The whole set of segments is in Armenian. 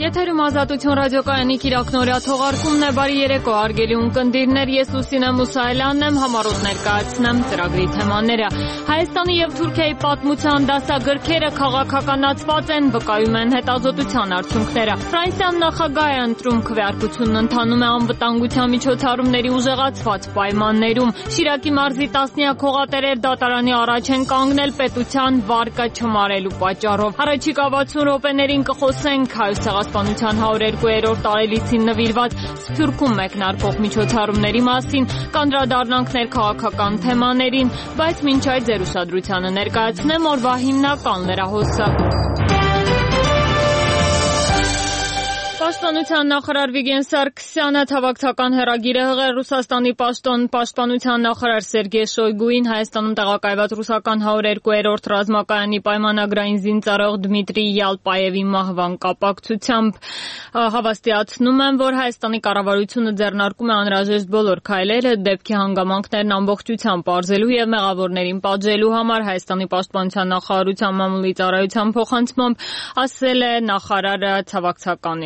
Եթերում Ազատություն ռադիոկայանի կիրակնօրյա թողարկումն է, բարի երեկո հարգելի ունկնդիրներ, ես Լուսինե Մուսայելյանն եմ, համառոտ ներկայացնեմ ծրագրի թեմաները։ Հայաստանի եւ Թուրքիայի պատմության դասագրքերը քաղաքականացված են, վկայում են հետազոտության արդյունքները։ Ֆրանսիան նախագահ է ընտրում, քվեարկությունն ընթանում է անվտանգության միջոցառումների ուժեղացված պայմաններում։ Շիրակի մարզի տասնյակ հողատերեր դատարանի առաջ են կանգնել պետության վարկը չմարելու պատճառով։ Առաջիկա 60 րոպեներին կխոսենք Հայոց ցեղասպանության 102-րդ տարելիցին նվիրված Սփյուռքում մեկնարկող միջոցառումների մասին, կանդրադառնանք ներքաղաքական թեմաներին, բայց մինչ այդ ձեր ուշադրությանը ներկայացնեմ օրվա հիմնական լրահոսը։ Պաշտպանության նախարար Վիգեն Սարգսյանը թավակցական հեռագիր է հղել Ռուսաստանի պաշտպանության նախարար Սերգեյ Շոյգուին Հայաստանում տեղակայված ռուսական 102-րդ ռազմակայանի պայմանագրային զինծառայող Դմիտրի Յալպաևի մահվան կապակցությամբ հավաստիացնում են, որ Հայաստանի կառավարությունը ձեռնարկում է անհրաժեշտ բոլոր քայլերը դեպքի հանգամանքներն ամբողջությամբ պարզելու եւ մեղավորներին պատժելու համար Հայաստանի պաշտպանության նախարարության մամուլի ծառայության փոխանցմամբ ասել է նախարարը ցավակցական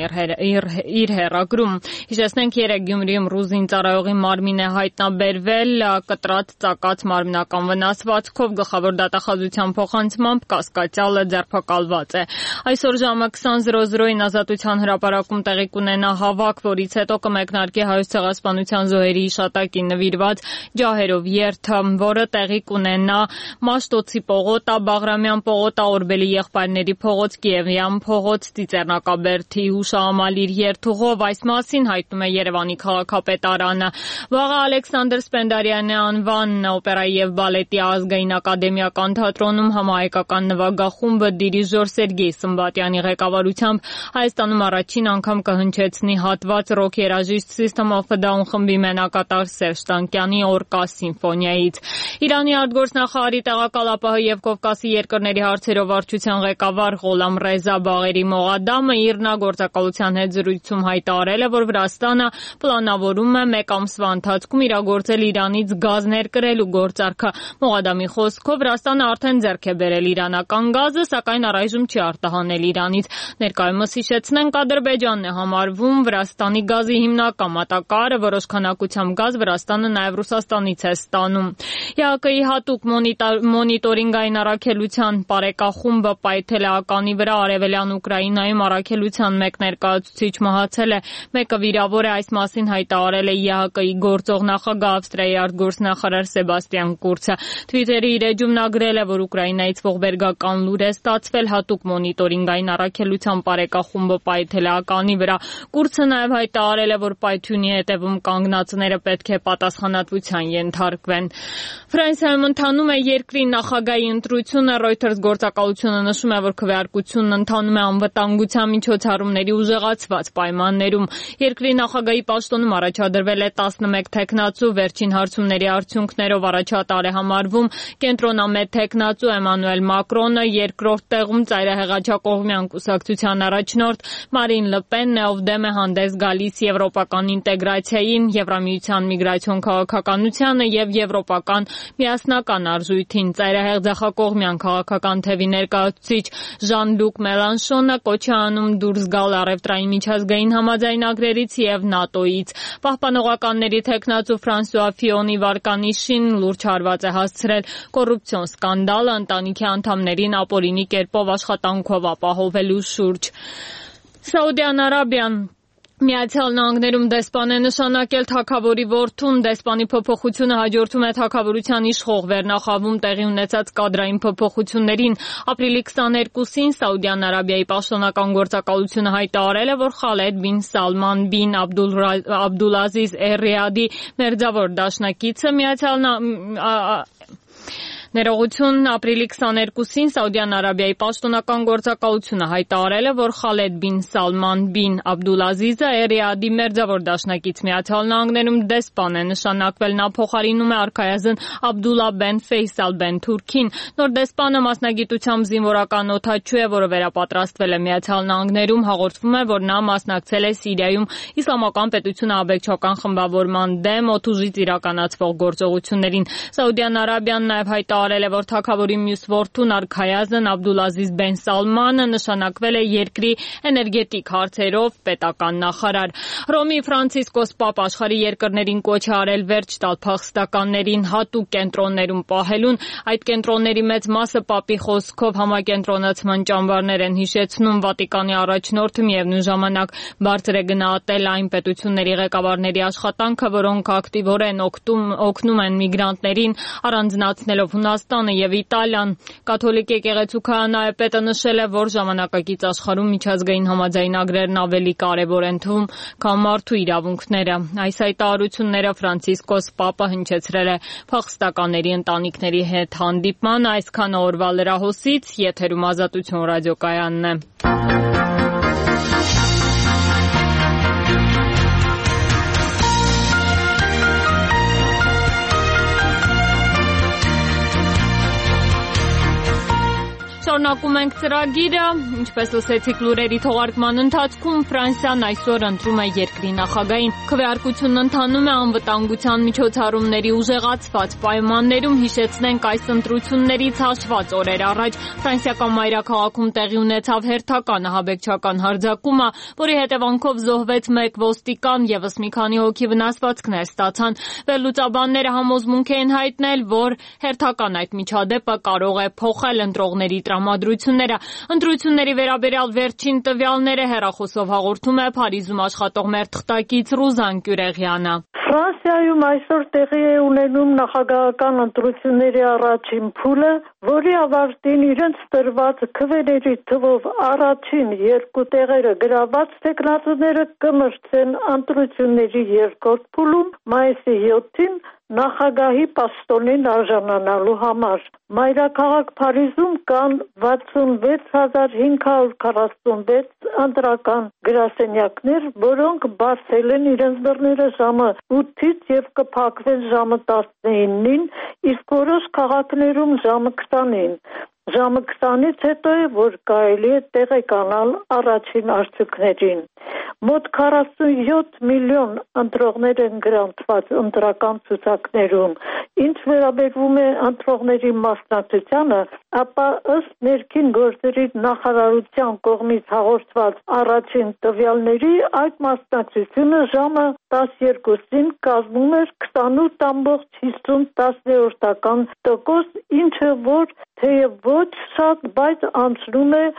իր հեռագրում։ Հիշեցնենք, երեկ Գյումրիում ռուս զինծառայողի մարմին է հայտնաբերվել կտրատ ծակած մարմնական վնասվածքով, գլխավոր դատախազության փոխանցմամբ կասկածյալը ձերբակալված է։ Այսօր ժամը 20:00-ին Ազատության հրապարակում տեղի կունենա հավաք, որից հետո կմեկնարկի Հայոց ցեղասպանության զոհերի հիշատակին նվիրված ջահերով երթը, որը տեղի կունենա Մաշտոցի պողոտա, Բաղրամյան պողոտա, Օրբելի եղբայրների փողոց, Կիևյան փողոց, Ծիծեռնակաբերդի Հուշահամալիր երթուղով, այս մասին հայտնում է Երևանի քաղաքապետարանը։ Վաղը Ալեքսանդր Սպենդարյանի անվան օպերայի եւ բալետի ազգային ակադեմիական թատրոնում համահայկական նվագախումբը դիրիժոր Սերգեյ Սմբատյանի ղեկավարությամբ Հայաստանում առաջին անգամ կհնչեցնի հատված ռոք երաժիշտ System of a Down խմբի մենակատար Սերժ Տանկյանի Օրկա սիմֆոնիայից։ Իրանի արտգործնախարարի տեղակալ ԱՊՀ եւ Կովկասի երկրների հարցերով վարչության ղեկավար Ղոլամ Ռեզա Բաղերի Մողադամը իրնագործակալության հետ զրույցում հայտարարել է, որ Վրաստանը պլանավորում է մեկ ամսվա ընթացքում իրագործել Իրանից գազ ներկրելու գործարքը։ Մողադամի խոսքով Վրաստանը արդեն ձեռք է բերել իրանական գազը, սակայն առայժմ չի արտահանել Իրանից։ Ներկայումս հիշեցնենք, Ադրբեջանն է համարվում Վրաստանի գազի հիմնական մատակարարը, որոշ քանակությամբ գազ Վրաստանը նաև Ռուսաստանից է ստանում։ ԵԱԿ-ի հատուկ մոնիտորինգային առաքելության Պարեկախումբը պայթել է ականի վրա արևելյան Ուկրաինայում առաքելության մեկ ներկայացուցիչ մահացել է, մեկը վիրավոր է, այս մասին հայտարարել է ԵԱՀԿ-ի գործող նախագահ Ավստրիայի արտգործնախարար Սեբաստիան Կուրցը։ Թվիտերի իր էջում նա գրել է, որ Ուկրաինայից ողբերգական լուր է ստացվել, հատուկ մոնիտորինգային առաքելության Պարեկախումբը պայթել է ականի վրա։ Կուրցը նաև հայտարարել է, որ պայթյունի հետևում կանգնածները պետք է պատասխանատվության ենթարկվեն։ Ֆրանսիայում ընթանում է երկրի նախագահի ընտրությունը, Reuters գործակալությունը նշում է, որ քվեարկությունն ընթանում է անվտանգության միջոցառումների ուժեղացված պայմաններում։ Երկրի նախագահի պաշտոնում առաջադրվել է 11 թեկնածու, վերջին հարցումների արդյունքներով առաջատար է համարվում կենտրոնամետ թեկնածու Էմանուել Մակրոնը, երկրորդ տեղում ծայրահեղաչակողմյան կուսակցության առաջնորդ Մարին Լը Պենն է, ով դեմ է հանդես գալիս եվրոպական ինտեգրացիային, Եվրամիության միգրացիոն քաղաքականությանը եւ եվրոպական միասնական արժույթին։ Ծայրահեղձախակողմյան քաղաքական թևի ներկայացուցիչ Ժան-Լուկ Մելանշոնը կոչ է անում դուրս գալ առևտրային միջազգային համաձայնագրերից եւ ՆԱՏՕ-ից։ Պահպանողականների թեկնածու Ֆրանսուଆ Ֆիոնի վարկանիշին լուրջ հարված է հասցրել կոռուպցիոն սկանդալը ընտանիքի անդամներին ապօրինի կերպով աշխատանքով ապահովելու շուրջ։ Սաուդյան Արաբիան Միացյալ Նահանգներում դեսպան է նշանակել թագավորի որդուն, դեսպանի փոփոխությունը հաջորդում է թագավորության իշխող վերնախավում տեղի ունեցած կադրային փոփոխություններին։ Ապրիլի 22-ին Սաուդյան Արաբիայի պաշտոնական գործակալությունը հայտարարել է, որ Խալեդ բին Սալման բին Աբդուլազիզ Էր-Ռիադի մերձավոր դաշնակիցը Ներողություն, ապրիլի 22-ին Սաուդյան Արաբիայի պաշտոնական գործակալությունը հայտարարել է, որ Խալեդ բին Սալման բին Աբդուլազիզը Էր-Ռիադի մերձավոր դաշնակից Միացյալ Նահանգներում դեսպան է նշանակվել։ Նա փոխարինում է արքայազն Աբդուլլա բեն Ֆեյսալ բեն Թուրքին։ Նոր դեսպանը մասնագիտությամբ զինվորական օդաչու է, որը վերապատրաստվել է Միացյալ Նահանգներում։ Հաղորդվում է, որ նա մասնակցել է Սիրիայում Իսլամական պետությունը աբեկչական խմբավորման դեմ օդուժից իրականացվող գործողություններին։ Սաուդյան Արաբիան նաև հայտարարել հայտարարել է, որ թագավորի մյուս որդուն արքայազն Աբդուլազիզ Բեն Սալմանը նշանակվել է երկրի էներգետիկ հարցերով պետական նախարար։ Հռոմի Ֆրանցիսկոս Պապ աշխարհի երկրներին կոչ է արել վերջ տալ փախստականներին հատուկ կենտրոններում պահելուն։ Այդ կենտրոնների մեծ մասը Պապի խոսքով համակենտրոնացման ճամբարներ են հիշեցնում։ Վատիկանի առաջնորդը միևնույն ժամանակ բարձր է գնահատել այն պետությունների ղեկավարների աշխատանքը, որոնք ակտիվորեն օգնում են միգրանտներին, առանձնացնելով Հունաստանը եւ Իտալիան։ Կաթոլիկ եկեղեցու քահանայապետը նշել է, որ ժամանակակից աշխարհում միջազգային համաձայնագրերն ավելի կարևոր են թվում, քան մարդու իրավունքները։ Այս հայտարարությունները Ֆրանցիսկոս Պապը հնչեցրել է փախստականների ընտանիքների հետ հանդիպման։ Այսքանը օրվա լրահոսից, եթերում Ազատություն ռադիոկայանն է։ Շարունակում ենք ծրագիրը, ինչպես լսեցիք լուրերի թողարկման ընթացքում, Ֆրանսիան այսօր ընտրում է երկրի նախագահին։ Քվեարկությունն ընթանում է անվտանգության միջոցառումների ուժեղացված պայմաններում, հիշեցնենք այս ընտրություններից հաշված օրեր առաջ ֆրանսիական մայրաքաղաքում տեղի ունեցավ հերթական ահաբեկչական հարձակումը, որի հետևանքով զոհվեց 1 ոստիկան, ևս մի քանի հոգի վնասվածքներ ստացան։ Վերլուծաբանները համոզմունք են հայտնել, որ հերթական այդ միջադեպը կարող է փոխել ընտրողների տրամադրությունները։ Ընտրությունների վերաբերյալ վերջին տվյալները հեռախոսով հաղորդում է Փարիզում աշխատող մեր թղթակից Ռուզան Կյուրեղյանը։ Ֆրանսիայում այսօր տեղի է ունենում նախագահական ընտրությունների առաջին փուլը, որի ավարտին իրենց տրված քվեների թվով առաջին 2 տեղերը գրաված տեխնատուները կմրցեն ընտրությունների երկրորդ փուլում մայիսի 7-ին նախագահի պաշտոնին արժանանալու համար։ Մայրաքաղաք Փարիզում կան 66546 ընտրական գրասենյակներ, որոնք բացել են իրենց դռները ժամը 8-ից եւ կփակվեն ժամը 19-ին, իսկ որոշ քաղաքներում ժամը 20-ին։ Ժամը 20-ից հետո է, որ կարելի է տեղեկանալ առաջին արդյունքներին։ Մոտ 47 միլիոն ընտրողներ են գրանցված ընտրական ցուցակներում։ Ինչ վերաբերվում է ընտրողների մասնակցությանը, ապա ըստ ներքին գործերի նախարարության կողմից հաղորդված առաջին տվյալների այդ մասնակցությունը ժամը 12-ին կազմում էր 28.50%, ինչը որ թեև ոչ շատ, բայց անցնում է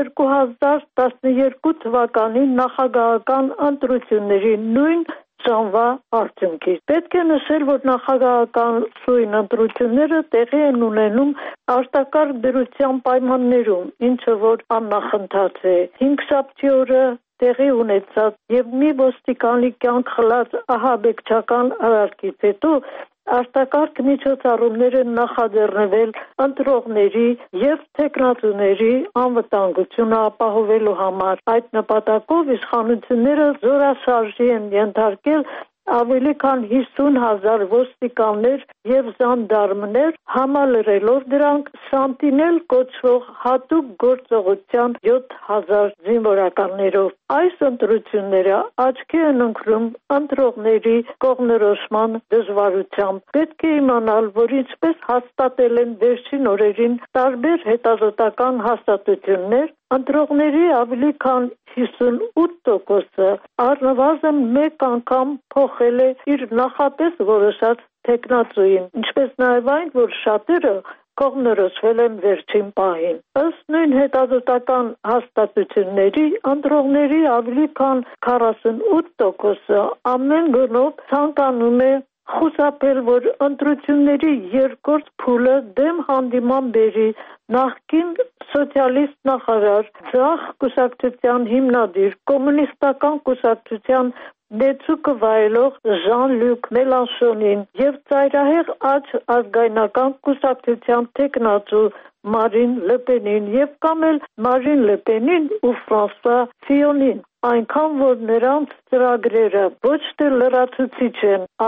2012 թվականի նախագահական ընտրությունների նույն ժամվա արդյունքից։ Պետք է նշել, որ նախագահական սույն ընտրությունները տեղի են ունենում արտակարգ դրության պայմաններում, ինչը որ աննախընթաց է։ 5-շաբթի օրը տեղի ունեցած եւ մի ոստիկանի կյանք խլած ահաբեկչական արարքից հետո արտակարգ միջոցառումներ են նախաձեռնվել ընտրողների եւ տեխնատուների անվտանգությունը ապահովելու համար։ Այդ նպատակով իշխանությունները զորաշարժի են ենթարկել ավելի քան 50,000 ոստիկաններ եւ ժանդարմներ, համալրելով դրանք Սանտինել կոչվող հատուկ գործողության 7000 զինվորականներով։ Այս ընտրությունները աչքի են ընկնում ընտրողների կողմնորոշման դժվարությամբ։ Պետք է իմանալ, որ ինչպես հաստատել են վերջին օրերին տարբեր հետազոտական հաստատություններ, ընտրողների ավելի քան 58%-ը առնվազն մեկ անգամ փոխել է իր նախապես որոշած տեխնատուին, ինչպես նաև այն, որ շատերը կողմնորոշվել են վերջին պահին։ Ըստ նույն հետազոտական հաստատությունների, ընտրողների ավելի քան 48%-ը ամեն գնով ցանկանում է խուսափել, որ ընտրությունների երկրորդ փուլը դեմ հանդիման բերի նախկին սոցիալիստ նախարար, ձախ կուսակցության հիմնադիր, կոմունիստական կուսակցության դեցուկը վայելող Ժան-Լյուկ Մելանշոնին եւ ծայրահեղ աջ ազգայնական կուսակցության տեխնատու Մարին Լեպենին եւ կամ էլ Մարին Լեպենին ու Ֆրանսուଆ Ֆիոնին, այնքան որ նրանց ծրագրերը ոչ թե լրացուցիչ են, այլ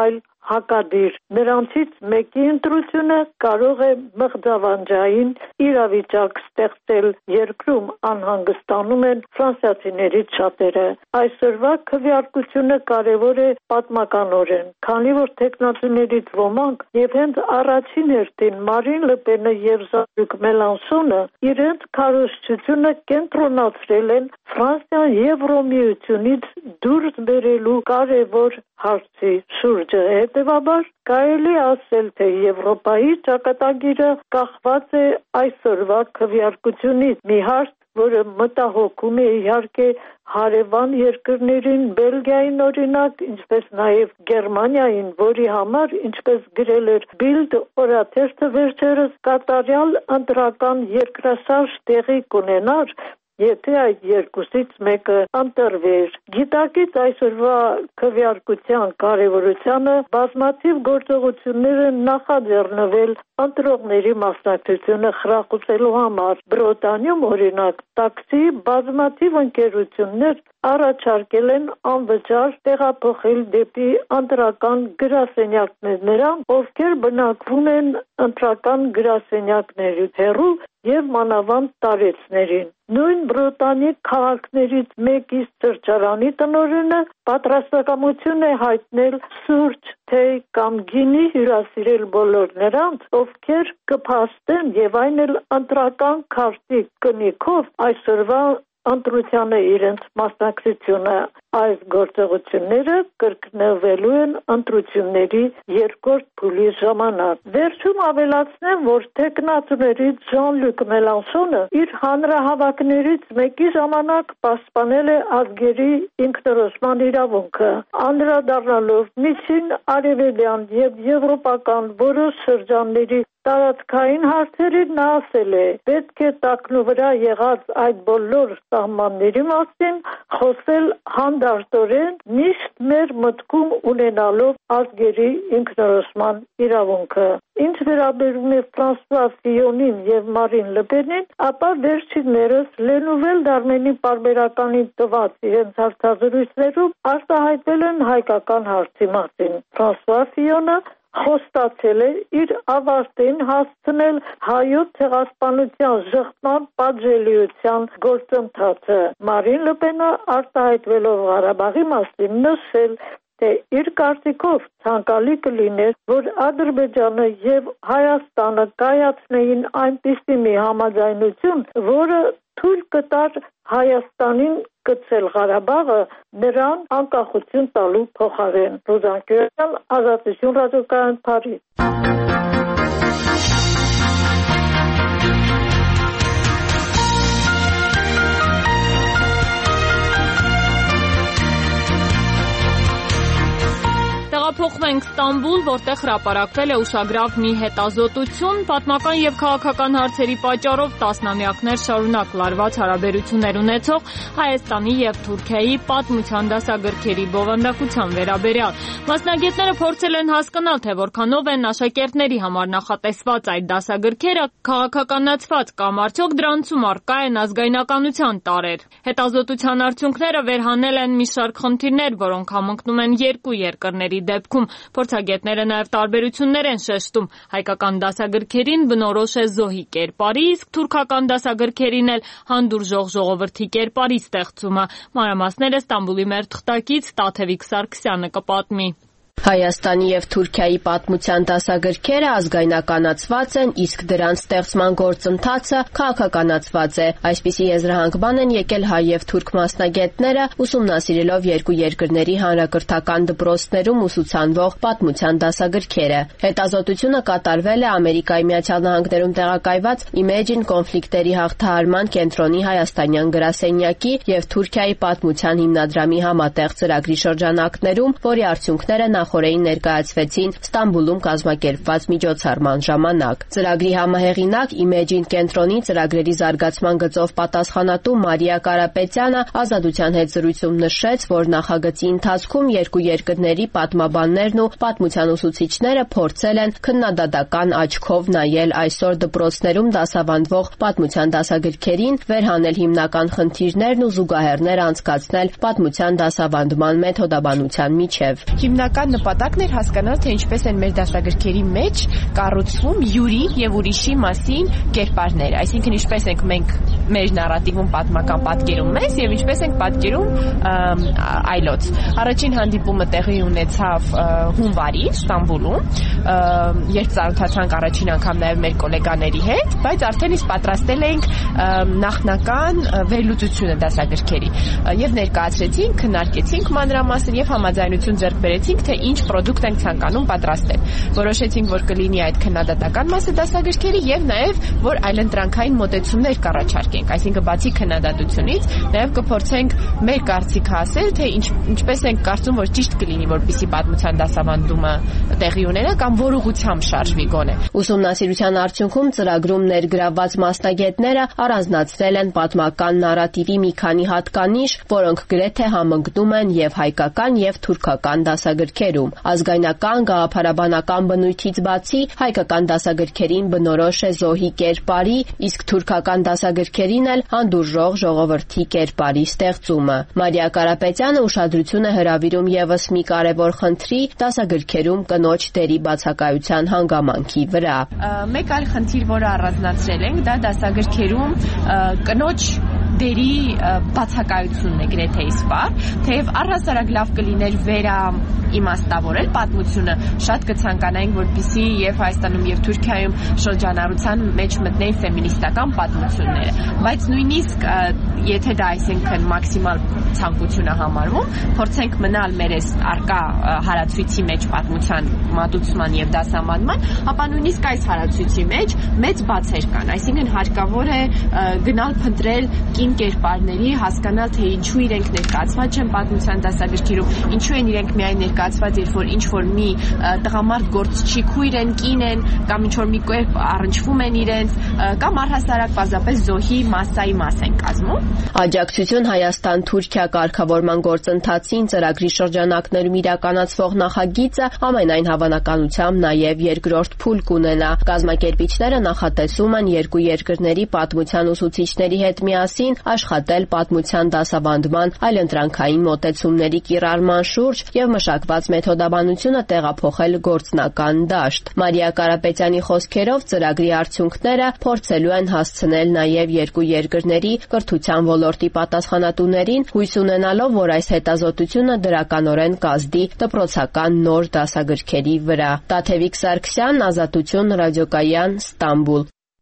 հակադիր։ Նրանցից մեկի ընտրությունը կարող է մղձավանջային իրավիճակ ստեղծել երկրում, անհանգստանում են ֆրանսիացիներից շատերը։ Այսօրվա քվեարկությունը կարևոր է պատմականորեն, քանի որ տեխնացիներից ոմանք եւ հենց առաջին հերթին Մարին Լը Պենը եւ Ժան-Լյուկ Մելանշոնը իրենց քարոզչությունը կենտրոնացրել են Ֆրանսիան Եվրոմիությունից դուրս բերելու կարևոր հարցի շուրջը։ Հետևաբար կարելի ասել, թե Եվրոպայի ճակատագիրը կախված է այսօրվա քվեարկությունից։ Մի հարց, որը մտահոգում է իհարկե հարևան երկրներին, Բելգիային օրինակ, ինչպես նաև Գերմանիային, որի համար, ինչպես գրել էր Bild օրաթերթը վերջերս, կատարյալ ընտրական երկրաշարժ տեղի կունենար, եթե այդ երկուսից մեկը ընտրվեր։ Գիտակից այսօրվա քվեարկության կարևորությանը բազմաթիվ գործողություններ են նախաձեռնվել ընտրողների մասնակցությունը խրախուսելու համար։ Բրիտանիայում օրինակ տաքսի բազմաթիվ ընկերություններ առաջարկել են անվճար տեղափոխել դեպի ընտրական գրասենյակներ նրան, ովքեր բնակվում են ընտրական գրասենյակներից հեռու եւ մանավանդ տարեցներին։ Նույն Բրիտանիայի քաղաքներից մեկի սրճարանի տնօրենը պատրաստակամություն է հայտնել սուրճ, թեյ կամ գինի հյուրասիրել բոլոր նրանց, ովքեր կփաստեն եւ այն էլ ընտրական քարտի կնիքով այսօրվա ընտրությանը իրենց մասնակցությունը։ Այս գործողությունները կրկնվելու են ընտրությունների երկրորդ փուլի ժամանակ։ Վերջում ավելացնեմ, որ տեխնացիներից Ժան-Լյուկ Մելանշոնը իր հանրահավաքներից մեկի ժամանակ պաշտպանել է ազգերի ինքնորոշման իրավունքը, անդրադառնալով միջին արևելյան եւ եվրոպական որոշ շրջանների տարածքային հարցերին նա ասել է. պետք է տակնու վրա եղած այդ բոլոր սահմանների մասին խոսել հանդարտորեն, միշտ մեր մտքում ունենալով ազգերի ինքնորոշման իրավունքը։ Ինչ վերաբերում է Ֆրանսուଆ Ֆիյոնին եւ Մարին Լը Պենին, ապա վերջիններս Le Nouvel Armenie պարբերականին տված իրենց հարցազրույցներում արտահայտվել են հայկական հարցի մասին։ Ֆրանսուଆ Ֆիյոնը խոստացել է իր ավարտին հասցնել հայոց ցեղասպանության շղթման պատժելիության գործընթացը։ Մարին Լը Պենը արտահայտվելով Ղարաբաղի մասին նշել, թե իր կարծիքով ցանկալի կլիներ, որ Ադրբեջանը եւ Հայաստանը կայացնեին այնպիսի մի համաձայնություն, որը թույլ կտար Հայաստանին գցել Ղարաբաղը նրան անկախություն տալու փոխարեն։ Ռուզան Կյուրյան, Ազատություն ռադիոկայան, Փարիզ։ Տեղափոխվենք Ստամբուլ, որտեղ հրապարակվել է ուշագրավ մի հետազոտություն, պատմական եւ քաղաքական հարցերի պատճառով տասնամյակներ շարունակ լարված հարաբերություններ ունեցող Հայաստանի եւ Թուրքիայի պատմության դասագրքերի բովանդակության վերաբերյալ։ Մասնագետները փորձել են հասկանալ, թե որքանով են աշակերտների համար նախատեսված այդ դասագրքերը քաղաքականացված կամ արդյոք դրանցում առկա են ազգայնականության տարրեր։ Հետազոտության արդյունքները վերհանել են մի շարք խնդիրներ, որոնք համընկնում են երկու երկրների դեպքում փորձագետները նաև տարբերություններ են շեշտում։ Հայկական դասագրքերին բնորոշ է զոհի կերպարի, իսկ թուրքական դասագրքերին էլ հանդուրժող ժողովրդի կերպարի ստեղծումը։ Մանրամասները Ստամբուլի մեր թղթակից Տաթևիկ Սարգսյանը կպատմի։ Հայաստանի եւ Թուրքիայի պատմության դասագրքերը ազգայնականացված են, իսկ դրանց ստեղծման գործընթացը քաղաքականացված է։ Այսպիսի եզրահանգման են եկել հայ եւ թուրք մասնագետները, ուսումնասիրելով երկու երկրների հանրակրթական դպրոցներում ուսուցանվող պատմության դասագրքերը։ Հետազոտությունը կատարվել է Ամերիկայի Միացյալ Նահանգներում տեղակայված Imagine կոնֆլիկտերի հաղթահարման կենտրոնի հայաստանյան գրասենյակի եւ Թուրքիայի պատմության հիմնադրամի համատեղ ծրագրի շրջանակներում, որի արդյունքները նախորդին ներկայացվեցին Ստամբուլում կազմակերպված միջոցառման ժամանակ։ Ծրագրի համահեղինակ Imagine կենտրոնի ծրագրերի զարգացման գծով պատասխանատու Մարիա Կարապետյանը Ազատության հետ զրույցում նշեց, որ նախագծի ընթացքում երկու երկրների պատմաբաններն ու պատմության ուսուցիչները փորձել են քննադատական աչքով նայել այսօր դպրոցներում դասավանդվող պատմության դասագրքերին, վերհանել հիմնական խնդիրներն ու զուգահեռներ անցկացնել պատմության դասավանդման մեթոդաբանության միջև։ Հիմնական նպատակն էր հասկանալ, թե ինչպես են մեր դասագրքերի մեջ կառուցվում յուրի եւ ուրիշի մասին կերպարներ, այսինքն ինչպես ենք մենք մեր նարատիվում պատմական պատկերում մեզ եւ ինչպես ենք պատկերում այլոց։ Առաջին հանդիպումը տեղի ունեցավ հունվարի Ստամբուլում, երբ ծանոթացանք առաջին անգամ նաեւ մեր գոլեգաների հետ, բայց արդեն իսկ պատրաստել ենք նախնական վերլուծությունը դասագրքերի եւ ներկայացրեցինք, քննարկեցինք մանրամասն եւ համաձայնություն ձեռք բերեցինք, թե ինչ պրոդուկտ ենք ցանկանում պատրաստել։ Որոշեցինք, որ կլինի այդ քննադատական մասը դասագրքերի եւ նաեւ որ այլընտրանքային մոտեցումներ կառաջարկենք, այսինքն բացի քննադատությունից նաեւ կփորձենք մեր կարծիքը ասել, թե ինչպես ենք կարծում, որ ճիշտ կլինի, որպեսզի պատմության դասավանդումը տեղի ունենա կամ որ ուղղությամբ շարժվի գոնե։ Ուսումնասիրության արդյունքում ծրագրում ներգրավված մասնագետները առանձնացրել են պատմական նարատիվի մի քանի հատկանիշ, որոնք գրեթե համընկնում են եւ հայկական եւ թուրքական դասագրքերում։ Ազգայնական գաղափարաբանական բնույթից բացի հայկական դասագրքերին բնորոշ է զոհի կերպարի, իսկ թուրքական դասագրքերին էլ հանդուրժող ժողովրդի կերպարի ստեղծումը։ Մարիա Կարապետյանը ուշադրություն է հրավիրում եւս մի կարևոր խնդրի՝ դասագրքերում կնոջ դերի բացակայության հանգամանքի վրա։ Մեկ այլ խնդիր, որը առանձնացրել ենք, դա դասագրքերում կնոջ դերի բացակայությունն է գրեթե իսպար, թեև առհասարակ լավ կլիներ վերաիմաստավորել պատմությունը, շատ կցանկանայինք, որպեսզի եւ Հայաստանում եւ Թուրքիայում շրջանառության մեջ մտնեն ֆեմինիստական պատմությունները, բայց նույնիսկ եթե դա այսինքն մաքսիմալ ցանկությունը համարվում, փորձենք մնալ մեր այս արկա հարացույցի մեջ պատմության մատուցման եւ դասամատման, ապա նույնիսկ այս հարացույցի մեջ մեծ բացեր կան, այսինքն հարկավոր է գնալ փնտրել կին կերպարների, հասկանալ, թե ինչու իրենք ներկայացված չեն պատմության դասագրքերում, ինչու են իրենք միայն ներկայացված, երբ որ ինչ-որ մի տղամարդ գործչի քույր են, կին են, կամ ինչ-որ մի կերպ առնչվում են իրենց, կամ առհասարակ պարզապես զոհի մասսայի մաս են կազմում։ Աջակցություն Հայաստան-Թուրքիա կարգավորման գործընթացին ծրագրի շրջանակներում իրականացվող նախագիծը ամենայն հավանականությամբ նաև երկրորդ փուլ կունենա։ Կազմակերպիչները նախատեսում են երկու երկրների պատմության ուսուցիչների հետ միասին աշխատել պատմության դասավանդման այլընտրանքային մոտեցումների կիրառման շուրջ եւ մշակված մեթոդաբանությունը տեղափոխել գործնական դաշտ։ Մարիա Կարապետյանի խոսքերով ծրագրի արդյունքները փորձելու են հասցնել նաև երկու երկրների կրթության ոլորտի պատասխանատուներին, հույս ունենալով, որ այս հետազոտությունը դրականորեն կազդի դպրոցական նոր դասագրքերի վրա։ Տաթևիկ Սարգսյան, Ազատություն, Ռադիոկայան, Ստամբուլ։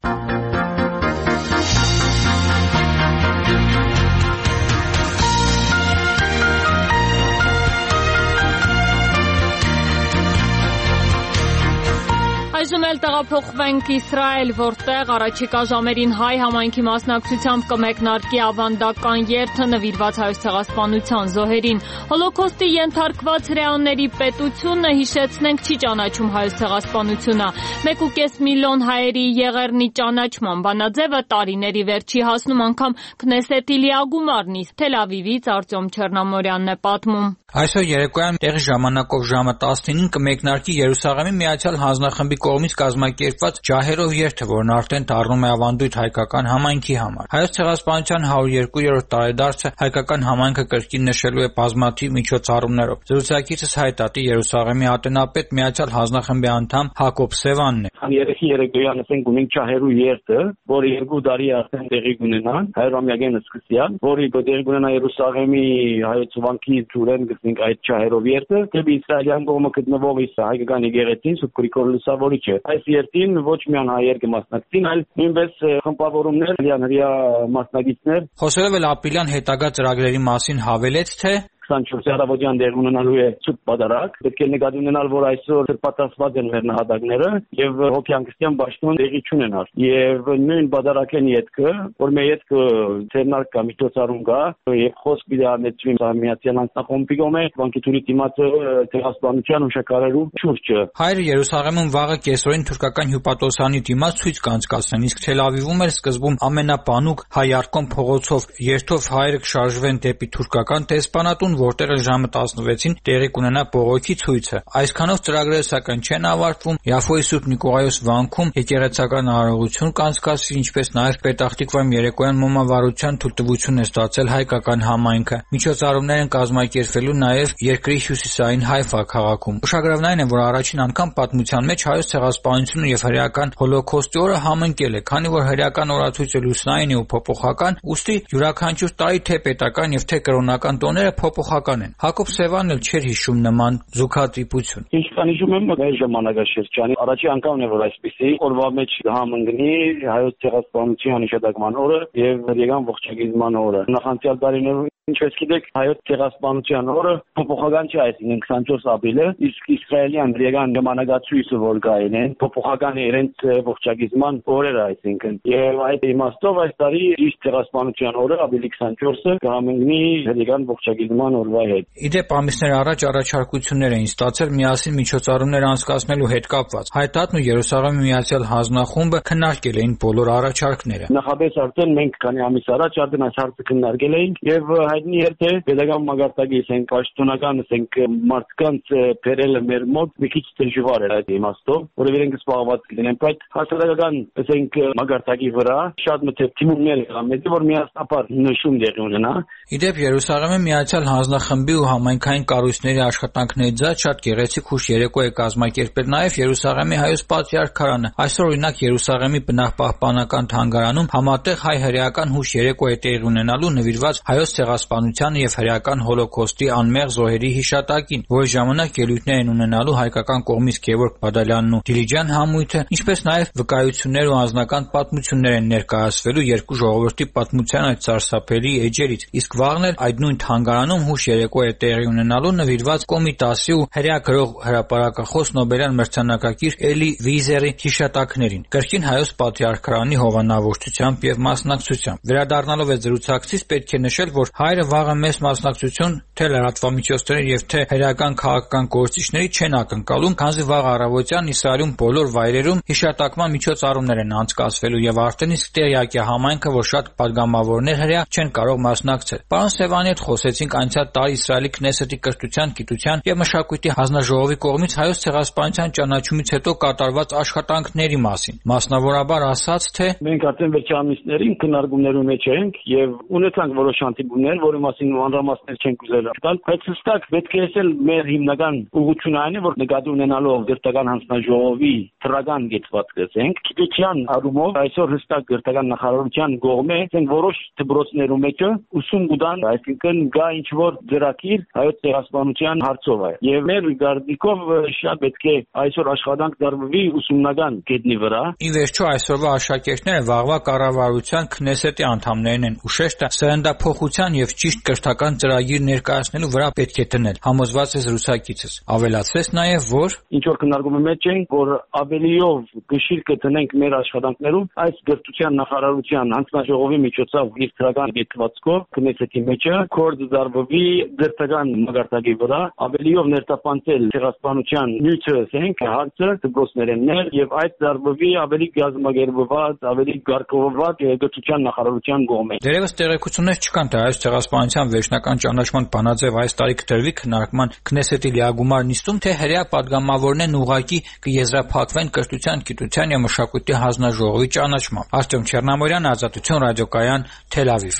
Այժմ էլ տեղափոխվենք Իսրայել, որտեղ առաջիկա ժամերին հայ համայնքի մասնակցությամբ կմեկնարկի ավանդական երթը նվիրված Հայոց ցեղասպանության զոհերին։ Հոլոքոստի ենթարկված հրեաների պետությունը, հիշեցնենք, չի ճանաչում Հայոց ցեղասպանությունը։ 1.5 միլիոն հայերի եղեռնի ճանաչման բանաձևը տարիների վերջ չի հասնում անգամ Քնեսեթի լիագումարն իսկ։ Թել Ավիվից Արտյոմ Չեռնամորյանն է պատմում։ Այսօր երեկոյան տեղի ժամանակով ժամը 19-ին կմեկնարկի Երուսաղեմի Միացյալ Հանձնախմբի կողմից կազմակերպված ջահերով երթը, որն արդեն դառնում է ավանդույթ հայկական համայնքի համար։ Հայոց ցեղասպանության 102-րդ տարեդարձը հայկական համայնքը կրկին նշելու է բազմաթիվ միջոցառումներով։ Զրուցակիցս հայտատի Երուսաղեմի ատենապետ Միացյալ Հանձնախմբի անդամ Հակոբ Սևանն է։ Երեկոյան ունենք ջահերու երթը, որը 2 տարի արդեն տեղի կունենա, 100-ամյակին սկսյալ, որը տեղի կունենա Երուսաղեմի հայոց վանքի ջուրեն գտնենք այդ ջահերով երթը, դեպի իսրայելյան կողմը գտնվող հայկական եկեղեցին Սուրբ Գրիգոր Լուսավորիչը։ Այս երթին ոչ միայն հայեր կմասնակցին, այլ նույնպես խմբավորումներ, հրեա մասնակիցներ։ Խոսելով էլ ապրիլյան հետագա ծրագրերի մասին հավելեց, թե 24 առավոտյան դեր ունենալու է ցուրտ պատարագ, պետք է նկատի ունենալ, որ այսօր պատասխանված են մեր նահատակները եւ հոգեանկստյան ճաշտում տեղի չունենալ։ Եվ նույն պատարագեն յետքը, որ մեր յետքը ցերնարկ կա, միջոցառում կա եւ խոսք պիտի անեցվի Միացյալ Հանձնախմբի կողմէ, բանկի թուրի դիմացը ցեղասպանության ուշակարելու շուրջը։ Հայերը Երուսաղեմում վաղը կեսօրին թուրքական հյուպատոսանի դիմաց ցույց կանցկացնեն, իսկ Թել Ավիվում էլ սկզբում ամենաբանուկ հայ արկոն փողոցով երթով հայերը կշարժվեն դեպի թուրքական դեսպանատուն, որտեղ ժամը 16-ին տեղի կունենա բողոքի ցույցը։ Այսքանով ծրագրերը սակայն չեն ավարտվում։ Յաֆոյի Սուրբ Նիկողայոս վանքում եկեղեցական արարողություն կանցկացվի, ինչպես նաև Պետախտիկվայում երեկոյան մոմավառության թույլտվություն է ստացել հայկական համայնքը։ Միջոցառումներ են կազմակերպվելու նաև երկրի հյուսիսային Հայֆա քաղաքում։ Ուշագրավն այն է, որ առաջին անգամ պատմության մեջ Հայոց ցեղասպանությունը եւ հրեական հոլոքոստի օրը համընկել է, քանի որ հրեական օրացույցը լուսնային է ու փոփոխական, ուստի յուրաքանչյուր տարի թե պետական եւ թե կրոնական տոները փոփոխական են։ Հակոբ Սևանն էլ չէր հիշում նման զուգադիպություն։ Ինչքան հիշում եմ, այդ ժամանակաշրջանի առաջի անգամն է, որ այսպիսի օրվա մեջ համընկնի Հայոց ցեղասպանության հիշատակման օրը եւ հրեական ողջագիզման օրը։ Նախանցյալ տարիներում ինչպես գիտեք, Հայոց ցեղասպանության օրը փոփոխական չէ, այսինքն 24 ապրիլը, իսկ իսրայելյան հրեական ժամանակացույցը որ գային են, փոփոխական է իրենց ողջագիզման օրերը, այսինքն։ Եվ այդ իմաստով այս տարի իսկ ցեղասպանության օրը ավելի 24-ը կհամընկնի հրեական ողջագիզման օրվա հետ։ Իդեպ ամիսներ առաջ առաջարկություններ էին ստացել միասին միջոցառումներ անցկացնելու հետ կապված։ Հայտատն ու Երուսաղեմի Միացյալ Հանձնախումբը քննարկել էին բոլոր առաջարկները։ Նախապես արդեն մենք քանի ամիս առաջ արդեն այս հարցը քննարկել էինք եւ հայտնի էր թե pedagogical մագարտակի ասենք պաշտոնական ասենք մարդկանց բերելը մեր մոտ մի քիչ դժվար էր այդ իմաստով, որովհետեւ իրենք զբաղված լինեն այդ հասարակական ասենք մագարտակի վրա շատ մտեղ թիմումներ կան, որ միասնապար նշում դեղի ունենա։ Իդեպ Երուսաղեմի Միացյալ Հանձնախմբի ու համայնքային կառույցների աշխատանքներից ձած շատ գեղեցիկ հուշ երեկո է կազմակերպել նաև Երուսաղեմի հայոց պատրիարքարանը։ Այսօր օրինակ Երուսաղեմի բնապահպանական թանգարանում համատեղ հայ-հրեական հուշ երեկո է տեղի ունենալու նվիրված հայոց ցեղասպանության եւ հրեական հոլոքոստի անմեղ զոհերի հիշատակին, որի ժամանակ ելույթներ են ունենալու հայկական կողմից Գևորգ Բադալյանն ու Դիլիջան համույթը, ինչպես նաև վկայություններ ու անձնական պատմություններ են ներկայացվելու երկու ժողովրդի պատմության այդ սարսափելի էջերից։ Իսկ վաղն էլ այդ նույն թանգարանում հուշ երեկո է տեղի ունենալու նվիրված Կոմիտասի ու հրեա գրող հրապարակախոս Նոբելյան մրցանակակիր Էլի Վիզերի հիշատակներին, կրկին հայոց պատրիարքարանի հովանավորչությամբ եւ մասնակցությամբ։ Վերադառնալով այդ զրուցակցից պետք է նշել, որ հայրը վաղը մեծ մասնակցություն թե լրատվամիջոցների եւ թե հրեական քաղաքական գործիչների չեն ակնկալում, քանզի վաղ առավոտյան Իսրայելում բոլոր վայրերում հիշատակման միջոցառումներ են անցկացվելու եւ արդեն իսկ տեղյակ է համայնքը, որ շատ падգամավորներ հրեա չեն կարող մասնակցել։ Պարոն Սևանի հետ խոսեցինք անցյալ տարի Իսրայելի Քնեսեթի կրթության, գիտության եւ մշակույթի հանձնաժողովի կողմից հայոց ցեղասպանության ճանաչումից հետո կատարված աշխատանքների մասին։ Մասնավորաբար ասած, թե մենք արդեն վերջին ամիսներին քննարկումներում մեջ ենք եւ ունեցանք որոշ հանդիպումներ, որի մասին անդրադառնալ չենք ուզել տալ, բայց հստակ պետք է ասել մեր հիմնական ուղղությունը այն է, որ նկատի ունենալով դերտական հանձնաժողովի թրական գծվածք ասենք, գիտության առումով այսօր հստակ դերտական նախարարության կողմէ ասենք որոշ դպրոցներում մեջը ուսում կտան, այսինքն գա ինչ որ ծրագիր հայոց ցեղասպանության հարցով է։ Եվ մեր գարդիկով շատ պետք է այսօր աշխատանք դարվի ուսումնական կետնի վրա։ Ի վերջո այսօրվա աշակերտները վաղվա կառավարության Քնեսեթի անդամներն են ու շեշտը սերնդափոխության եւ ճիշտ կրթական ծրագիր ներկայացնելու վրա պետք է դնել, համոզված է զրուցակիցս։ Ավելացրեց նաեւ, որ ինչ որ քննարկումը մեջ ենք, որ ավելիով գշիր կտնենք մեր աշխատանքներում այս գրթության նախարարության հանձնաժողովի միջոցով իր ծրական գծվածքով Քնեսեթի մեջը կորձ դարվի դերտական մագարտակի վրա ավելիով ներտապանցել ցեղասպանության նյութը ասենք հարցը դպրոցներներ եւ այդ դարվի ավելի գազམ་ագերբված, ավելի գարկովված գրթության նախարարության կողմից։ Դերևս տեղեկություններ չկան, թե այս ցեղասպանության վերջնական ճանաչման բանաձև այս տարի կտրվի քննարկման Քնեսեթի լիագումար նիստում, թե հրեա падգամավորներն ուղղակի կեզրափակվեն կրթության, գիտության եւ մշակույթի հանձնաժողովի ճանաչմամբ։ Արտեմ Չեռնամորյան, Ազատություն ռադիոկայան, Թել Ավիվ։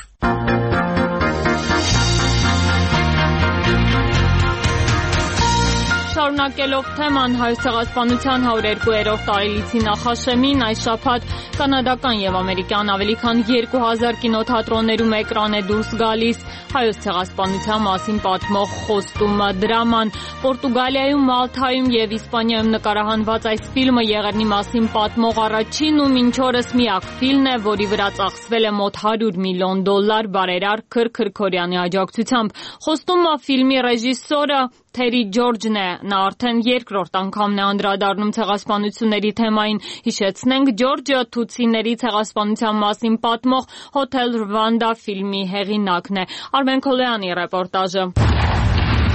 Շարունակելով թեման հայոց ցեղասպանության 102-րդ տարելիցի նախաշեմին, այս շաբաթ կանադական եւ ամերիկյան ավելի քան 2000 կինոթատրոններում էկրան է դուրս գալիս հայոց ցեղասպանության մասին պատմող խոստումը դրաման։ Պորտուգալիայում, Մալթայում եւ Իսպանիայում նկարահանված այս ֆիլմը եղերնի մասին պատմող առաջին ու մինչ օրս միակ ֆիլմն է, որի վրա ծախսվել է մոտ $100 միլիոն բարերար Քր Քրքորյանի աջակցությամբ։ Խոստումը ֆիլմի ռեժիսորը Թերի Ջորջն է, նա արդեն երկրորդ անգամն է անդրադառնում ցեղասպանությունների թեմային։ Հիշեցնենք, Ջորջը թուցիների ցեղասպանության մասին պատմող Հոթել Ռվանդա ֆիլմի հեղինակն է։ Արմեն Քոլոյանի ռեպորտաժը։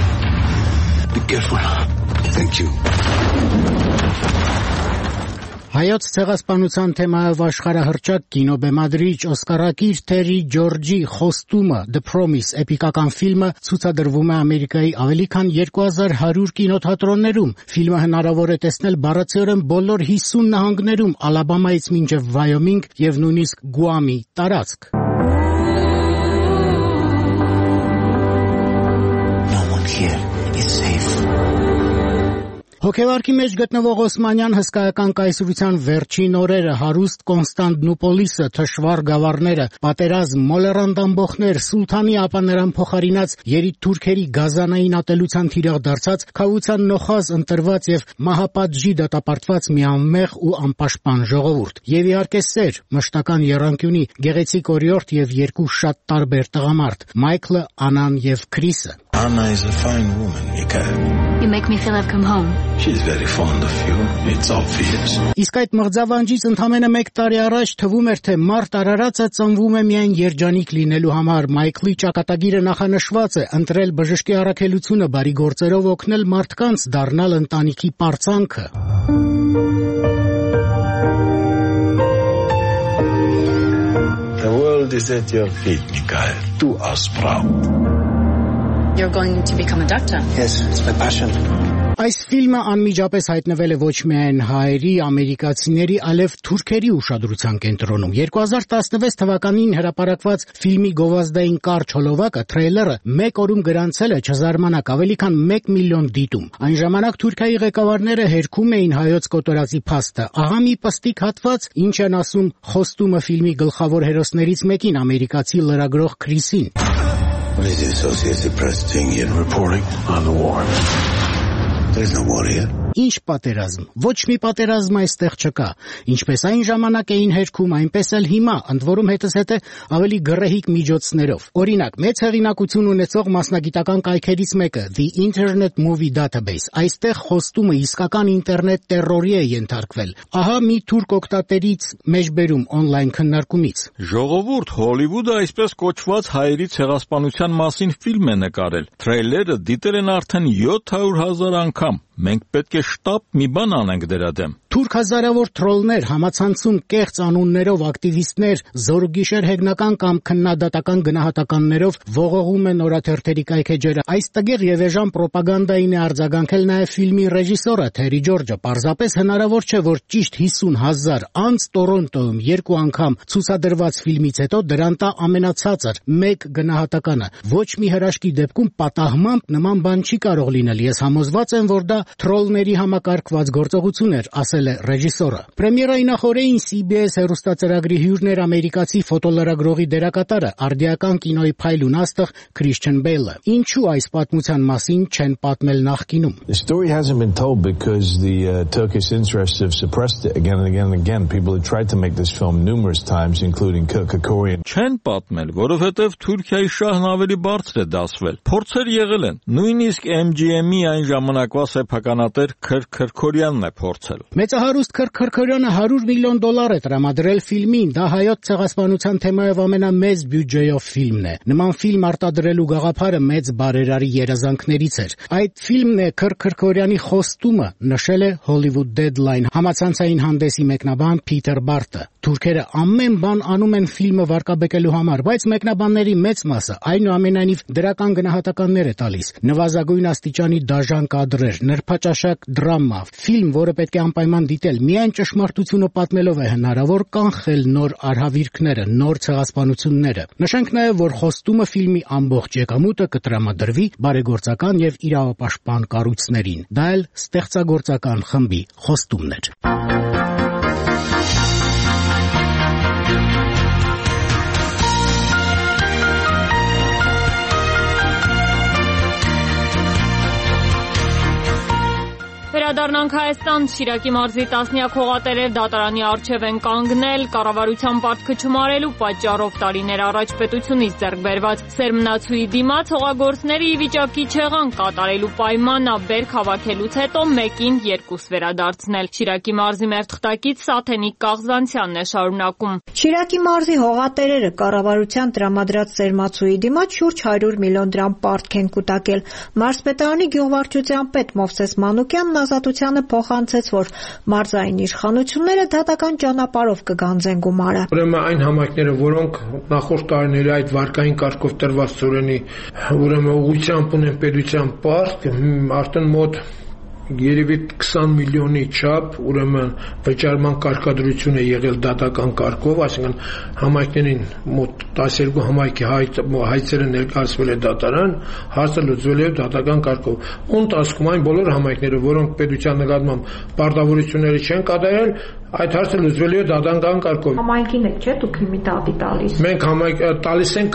Be careful. Thank you. Հայոց ցեղասպանության թեմայով աշխարհահռչակ կինոբեմադրիչ Օսկարակիր Թերի Ջորջի «Խոստումը» The Promise էպիկական ֆիլմը ցուցադրվում է Ամերիկայի ավելի քան 2100 կինոթատրոններում։ Ֆիլմը հնարավոր է տեսնել բառացիորեն բոլոր 50 նահանգներում, Ալաբամայից մինչև Վայոմինգ եւ նույնիսկ Գուամի տարածք։ No one here is safe. Հոգեվարքի մեջ գտնվող Օսմանյան հսկայական կայսրության վերջին օրերը, հարուստ Կոնստանդնուպոլիսը, թշվառ գավառները, պատերազմ, մոլեռանդ ամբոխներ, սուլթանի ապա նրան փոխարինած երիտ թուրքերի գազանային ատելության թիրախ դարձած, քավության նոխազ ընտրված եւ մահապատժի դատապարտված մի անմեղ ու անպաշտպան ժողովուրդ։ Եվ իհարկե սեր, մշտական եռանկյունի, գեղեցիկ օրիորդ եւ երկու շատ տարբեր տղամարդ՝ Մայքլը, Անան եւ Քրիսը։ Anna is a fine woman, Mikael. You make me feel I've come home. She's very fond of you. It's obvious. Իսկ այդ մղձավանջից ընդամենը 1 տարի առաջ թվում էր, թե Մարտ Արարածը ծնվում է միայն երջանիկ լինելու համար։ Մայքլի ճակատագիրը նախանշված է՝ ընտրել բժշկի առաքելությունը, բարի գործերով օգնել մարդկանց, դառնալ ընտանիքի պարծանքը։ The world is at your feet, Mikael. Do us proud. You're going to become a doctor? Yes, it's my passion. Այս ֆիլմը անմիջապես հայտնվել է ոչ միայն հայերի, ամերիկացիների, այլև թուրքերի ուշադրության կենտրոնում։ 2016 թվականին հրապարակված ֆիլմի գովազդային կարճ հոլովակը, թրեյլերը, 1 օրում գրանցել է չզարմանակ ավելի քան 1 միլիոն դիտում։ Այն ժամանակ Թուրքիայի ղեկավարները հերքում էին հայոց կոտորածի փաստը։ Ահա մի պստիկ հատված, ինչ են ասում «Խոստումը» ֆիլմի գլխավոր հերոսներից մեկին, ամերիկացի լրագրող Քրիսին։ What is the Associated Press doing here reporting on the war? There's no war here. Ինչ պատերազմ, ոչ մի պատերազմ այստեղ չկա։ Ինչպես այն ժամանակ էին հերքում, այնպես էլ հիմա, ընդ որում հետզհետե ավելի գռեհիկ միջոցներով։ Օրինակ, մեծ հեղինակություն ունեցող մասնագիտական կայքերից մեկը, The Internet Movie Database, այստեղ խոստումը իսկական ինտերնետ տերորի է ենթարկվել։ Ահա մի թուրք օգտատերից մեջբերում օնլայն քննարկումից։ Ժողովուրդ, Հոլիվուդը այսպես կոչված հայերի ցեղասպանության մասին ֆիլմ է նկարել։ Թրեյլերը դիտել են արդեն 700,000 անգամ։ Մենք պետք է շտապ մի բան անենք դրա դեմ։ Թուրք հազարավոր թրոլներ, համացանցում կեղծ անուններով ակտիվիստներ, զորուգիշեր հեգնական կամ քննադատական գնահատականներով ողողում են օրաթերթերի կայքեջերը։ Այս տգեղ եւ էժան պրոպագանդային է արձագանքել նաեւ ֆիլմի ռեժիսորը Թերի Ջորջը։ Պարզապես հնարավոր չէ, որ ճիշտ 50,000 անց Տորոնտոյում 2 անգամ ցուցադրված ֆիլմից հետո դրան տա ամենացածր 1 գնահատականը։ Ոչ մի հրաշքի դեպքում պատահմամբ նման բան չի կարող լինել։ Ես համոզված եմ, որ դա թրոլների համակարգված գործողություն էր, ասել է ռեժիսորը։ Պրեմիերայի նախօրեին CBS հեռուստածրագրի հյուրն էր ամերիկացի ֆոտոլրագրողի դերակատարը, արդիական կինոյի փայլուն աստղ Քրիշչեն Բեյլը։ Ինչու այս պատմության մասին չեն պատմել նախկինում։ The story hasn't been told because the Turkish interests have suppressed it again and again and again. People have tried to make this film numerous times, including Kirk Kerkorian. Չեն պատմել, որովհետև Թուրքիայի շահն ավելի բարձր է դասվել։ Փորձեր եղել են։ Նույնիսկ MGM-ի այն ժամանակվա սեփականատեր Քրկ Քրքորյանն է փորձել։ Մեծահարուստ Քրկ Քրքորյանը $100 միլիոն է տրամադրել ֆիլմին, դա հայոց ցեղասպանության թեմայով ամենամեծ բյուջեով ֆիլմն է։ Նման ֆիլմ արտադրելու գաղափարը մեծ բարերարի երազանքներից էր։ Այդ ֆիլմն է Քրկ Քրքորյանի խոստումը, նշել է Hollywood Deadline համացանցային հանդեսի մեկնաբան Փիթեր Բարտը։ Թուրքերը ամեն բան անում են ֆիլմը վարկաբեկելու համար, բայց մեկնաբանների մեծ մասը այնուամենայնիվ դրական գնահատականներ է տալիս։ Նվազագույն աստիճանի դաժան կադրեր, նրբաճաշակ դրամա, ֆիլմ, որը պետք է անպայման դիտել, միայն ճշմարտությունը պատմելով է հնարավոր կանխել նոր արհավիրքները, նոր ցեղասպանությունները։ Նշենք նաև, որ խոստումը ֆիլմի ամբողջ եկամուտը կտրամադրվի բարեգործական եւ իրավապաշտպան կառույցներին։ Դա էլ ստեղծագործական խմբի խոստումն էր։ Վերադառնանք Հայաստան, Շիրակի մարզի տասնյակ հողատերեր դատարանի առջև են կանգնել կառավարության պարտքը չմարելու պատճառով տարիներ առաջ պետությունից ձեռք բերված սերմնացուի դիմաց հողագործները ի վիճակի չեղան կատարելու պայմանաբերք հավաքելուց հետո մեկին երկուս վերադարձնել։ Շիրակի մարզի մեր թղթակից Սաթենիկ Կաղզանցյանն է շարունակում։ Շիրակի մարզի հողատերերը կառավարության տրամադրած սերմացուի դիմաց շուրջ 100 միլիոն դրամ պարտք են կուտակել։ Մարզպետարանի գյուղվարչության պետ Մովսես Մանուկյանն ազատ քաղաքացիությանը փոխանցեց, որ մարզային իշխանությունները դատական ճանապարհով կգանձեն գումարը։ Ուրեմն այն համայնքները, որոնք նախորդ տարիների այդ վարկային կարգով տրված ծորենի ուղղությամբ ունեն պետության պարտք, արդեն մոտ երևի 20 միլիոնի չափ ուրեմն վճարման կարգադրություն է եղել դատական կարգով, այսինքն համայնքներին մոտ 12 համայնքի հայցերը ներկայացվել է դատարան, հարցը լուծվել է դատական կարգով։ Ընթացքում այն բոլոր համայնքները, որոնք պետության նկատմամբ պարտավորությունները չեն կատարել, այդ հարցը լուծվել է դատական կարգով։ Համայնքին եք, չէ՞, դուք հիմի դատի տալիս։ Մենք տալիս ենք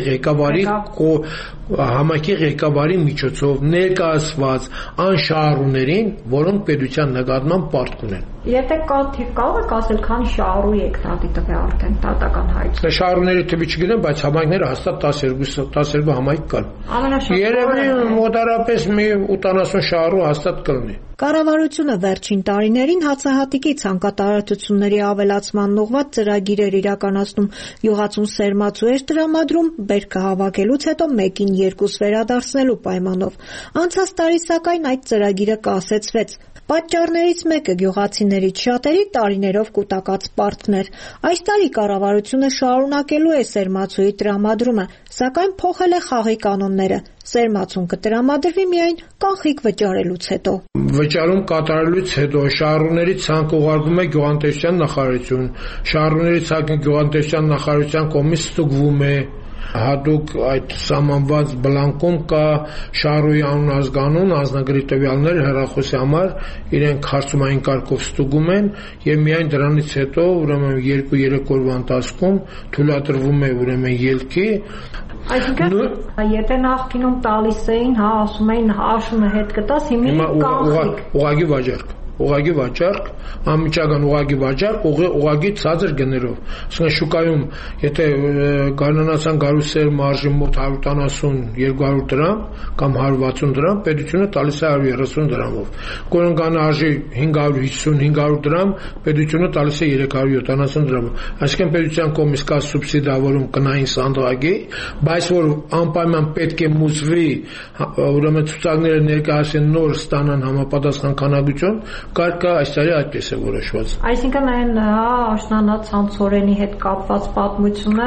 համայնքի ղեկավարի միջոցով ներկայացված անշահառուներին, որոնք պետության նկատմամբ պարտք ունեն։ Եթե կա թիվ կարող եք ասել, քանի շահառու եք դատի տվել արդեն դատական հայց։ Շահառուների թվի չգիտեմ, բայց համայնքները հաստատ 12 համայնք կան։ Երևի մոտարապես մի 80 շահառու հաստատ կլինի։ Կառավարությունը վերջին տարիներին հացահատիկի ցանկատարածությունների ավելացման ուղղված ծրագիրեր իրականացնում, յուղացուն սերմացու էր տրամադրում բերքը հավաքելուց հետո 1-ին 2 վերադարձնելու պայմանով։ Անցած տարի սակայն այդ ծրագիրը կասեցվեց։ Պատճառներից մեկը գյուղացիներից շատերի տարիներով կուտակած պարտքն էր։ Այս տարի կառավարությունը շարունակելու է սերմացուի տրամադրումը, սակայն փոխել է խաղի կանոնները։ Սերմացուն կտրամադրվի միայն կանխիկ վճարելուց հետո։ Վճարում կատարելուց հետո շահառուների ցանկ ուղարկվում է գյուղատնտեսության նախարարություն։ Շահառուների ցանկը գյուղատնտեսության նախարարության կողմից ստուգվում է։ Հատուկ այդ սահմանված բլանկում կա շահառուի անուն ազգանուն, անձնագրի տվյալներ, հեռախոսի համար, իրենք հարցումային կարգով ստուգում են եւ միայն դրանից հետո ուրեմն 2-3 օրվա ընթացքում թույլատրվում է ուրեմն ելքի։ Այսինքն, եթե նախկինում տալիս էին, ասում էին աշունը հետ կտաս, հիմա ուղղակի վաճառք։ Ուղղակի վաճառք, անմիջական ուղղակի վաճառք, ուղղակի ցածր գներով։ Այսինքն շուկայում, եթե գարնանացան գարուսեր մարժի մոտ 170-200 դրամ կամ 160 դրամ, պետությունը տալիս է 130 դրամով։ Կորնգան արժի 550-500 դրամ, պետությունը տալիս է 370 դրամով։ Այսինքն պետության կողմից կա սուբսիդավորում կնային սանդղակի, բայց որ անպայման պետք է մուծվի, ուրեմն ցուցակները ներկայացեն նոր ստանան համապատասխան քանակություն, կարգը այս տարի այդպես է որոշված։ Այսինքն այն աշնանաց ցանցորենի հետ կապված պատմությունը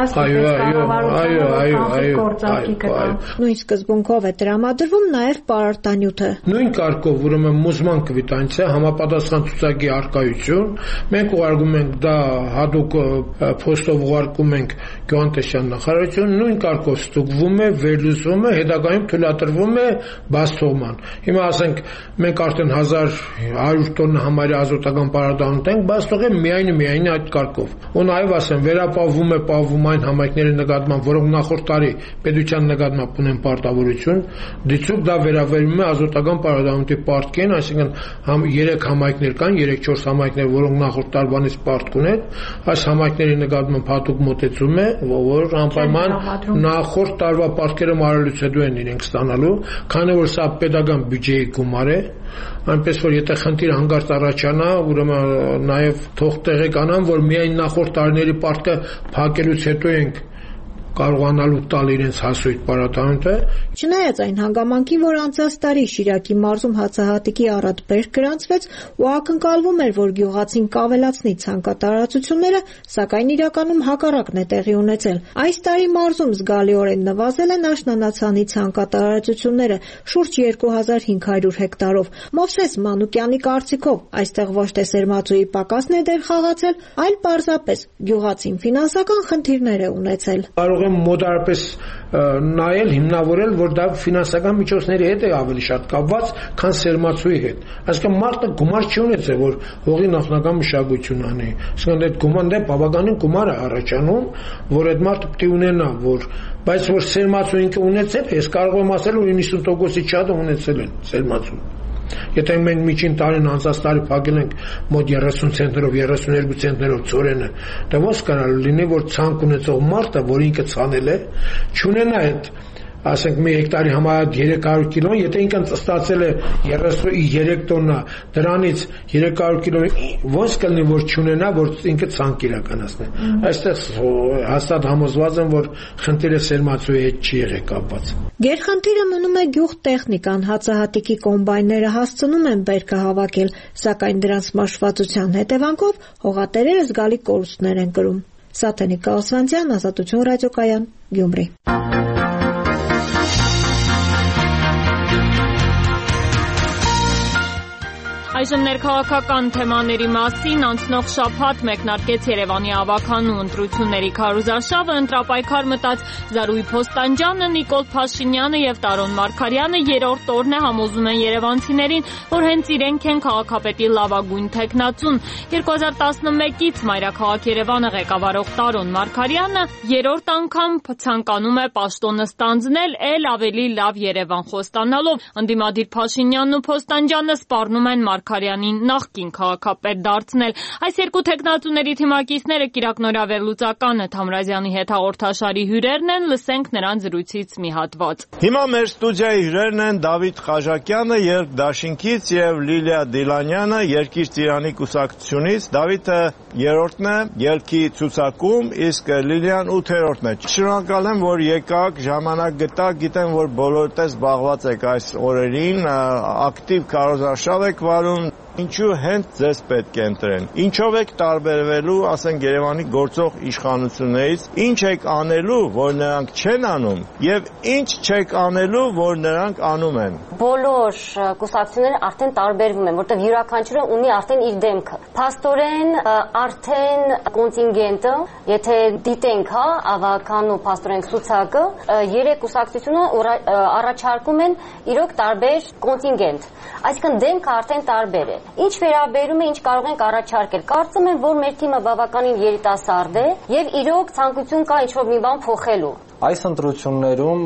նույն սկզբունքով է տրամադրվում նաև պարարտանյութը։ Նույն կարգով ուրեմն մուզման կվիտանցիա համապատասխան ցուցակի արկայություն, մենք ուղարկում ենք դա հատուկ փոստով ուղարկում ենք գյուղատնտեսության նախարարություն, նույն կարգով ստուգվում է, վերլուծվում է, հետագայում թույլատրվում է բաց թողման։ Հիմա ասենք մենք արդեն 1100 տոննա համարյա ազոտական պարարտանյութ ենք, բայց թողել միայն այդ կարգով։ Ու նաև ասեմ, վերապահվում է պահվում այն համայնքների նկատմամբ, որոնք նախորդ տարի պետության նկատմամբ ունեն պարտավորություն, դիցուք դա վերաբերում է ազոտական պարարտանյութի պարտքին, այսինքն 3 համայնքներ կան, 3-4 համայնքներ, որոնք նախորդ տարվանից պարտք ունեն, այս համայնքների նկատմամբ հատուկ մոտեցում է, որ անպայման նախորդ տարվա պարտքերը մարելուց հետո են իրենք ստանալու, քանի որ սա պետական բյուջեի գումար է, այնպես որ եթե խնդիր հանգարց առաջանա, ուրեմն նաև թող տեղեկանան, որ միայն նախորդ տարիների պարտքը փակելուց հետո ենք կարողանալու տալ իրենց հասույթ պարարտանյութը։ Չնայած այն հանգամանքին, որ անցած տարի Շիրակի մարզում հացահատիկի առատ բերք գրանցվեց ու ակնկալվում էր, որ գյուղացին կավելացնի ցանկատարածությունները, սակայն իրականում հակառակն է տեղի ունեցել։ Այս տարի մարզում զգալիորեն նվազել են աշնանացանի ցանկատարածությունները շուրջ 2500 հեկտարով։ Մովսես Մանուկյանի կարծիքով, այստեղ ոչ թե սերմացուի պակասն է դեր խաղացել, այլ պարզապես գյուղացին ֆինանսական խնդիրներ է ունեցել։ Մոտարապես նայել, հիմնավորել, որ դա ֆինանսական միջոցների հետ է ավելի շատ կապված, քան սերմացուի հետ։ Այսինքն մարդը գումար չի ունեցել, որ հողի նախնական մշակություն անի։ Այսինքն այդ գումարն է բավականին գումար է առաջանում, որ այդ մարդը պետք է ունենա, որ բայց որ սերմացու ինքը ունեցել, ես կարող եմ ասել, որ 90%-ի չափը ունեցել են սերմացու։ Եթե մենք միջին տարին անցած տարի փակել ենք մոտ 30 ցենտներով, 32 ցենտներով ծորենը, դա ո՞նց կարող լինի, որ ցանկ ունեցող մարդը, որ ինքը ցանել է, չունենա այդ ասենք մի հեկտարի համար 300 կիլո, եթե ինքն ստացել է 33 տոննա, դրանից 300 կիլո ոնց կլինի, որ չունենա, որ ինքը ցանկ իրականացնի։ Այստեղ հաստատ համոզված եմ, որ խնդիրը սերմացուի հետ չի եղել կապված։ Գերխնդիրը մնում է գյուղտեխնիկան, հացահատիկի կոմբայնները հասցնում են բերքը հավաքել, սակայն դրանց մաշվածության հետևանքով հողատերերը զգալի կորուստներ են կրում։ Սաթենիկ Կալսանցյան, Ազատություն ռադիոկայան, Գյումրի։ Այժմ ներքաղաքական թեմաների մասին անցնող շաբաթ մեկնարկեց Երևանի ավականու ընտրությունների քարոզարշավը, ընտրապայքար մտած Զարուհի Փոստանջյանը, Նիկոլ Փաշինյանը եւ Տարոն Մարգարյանը երրորդ օրն է համոզում են երևանցիներին, որ հենց իրենք են քաղաքապետի լավագույն թեկնածուն։ 2011-ից մայրաքաղաք Երևանը ղեկավարող Տարոն Մարգարյանը երրորդ անգամ ցանկանում է պաշտոնը ստանձնել էլ ավելի լավ Երևան խոստանալով։ Ընդդիմադիր Փաշինյանն ու Փոստանջյանը սպառնում են Մարգարյանին նախկին քաղաքապետ դարձնել։ Այս երկու թեկնածուների թիմակիցները Կիրակ Նորավերլուծականը Թամրազյանի հետ հաղորդաշարի հյուրերն են, լսենք նրանց զրույցից մի հատված։ Հիմա մեր ստուդիայի հյուրերն են Դավիթ Խաժակյանը Երկդաշինքից եւ Լիլիա Դիլանյանը Երկիր Ծիրանի կուսակցությունից։ Դավիթը երրորդն է ելքի ցուցակում, իսկ Լիլիան 8-րդն է։ Շնորհակալ եմ, որ եկաք, ժամանակ գտաք, գիտեմ, որ բոլորդ զբաղված եք այս օրերին, ակտիվ քարոզարշավ եք վարում։ Ինչու հենց ձեզ պետք է ընտրեն։ Ինչով եք տարբերվելու, ասենք Երևանի գործող իշխանություններից, ինչ եք անելու, որ նրանք չեն անում, եւ ինչ չեք անելու, որ նրանք անում են։ Բոլոր կուսակցությունները արդեն տարբերվում են, որտեղ յուրաքանչյուրը ունի արդեն իր դեմքը։ Փաստորեն արդեն կոնտինգենտը, եթե դիտենք, ավականու փաստորեն ցուցակը, երեք կուսակցությունը առաջարկում են իրոք տարբեր կոնտինգենտ։ Այսինքն դեմքը արդեն տարբեր է։ Ինչ վերաբերում է, ինչ կարող ենք առաջարկել։ Կարծում եմ, որ մեր թիմը բավականին երիտասարդ է եւ իրոք ցանկություն կա ինչ-որ մի բան փոխելու։ Այս ընտրություններում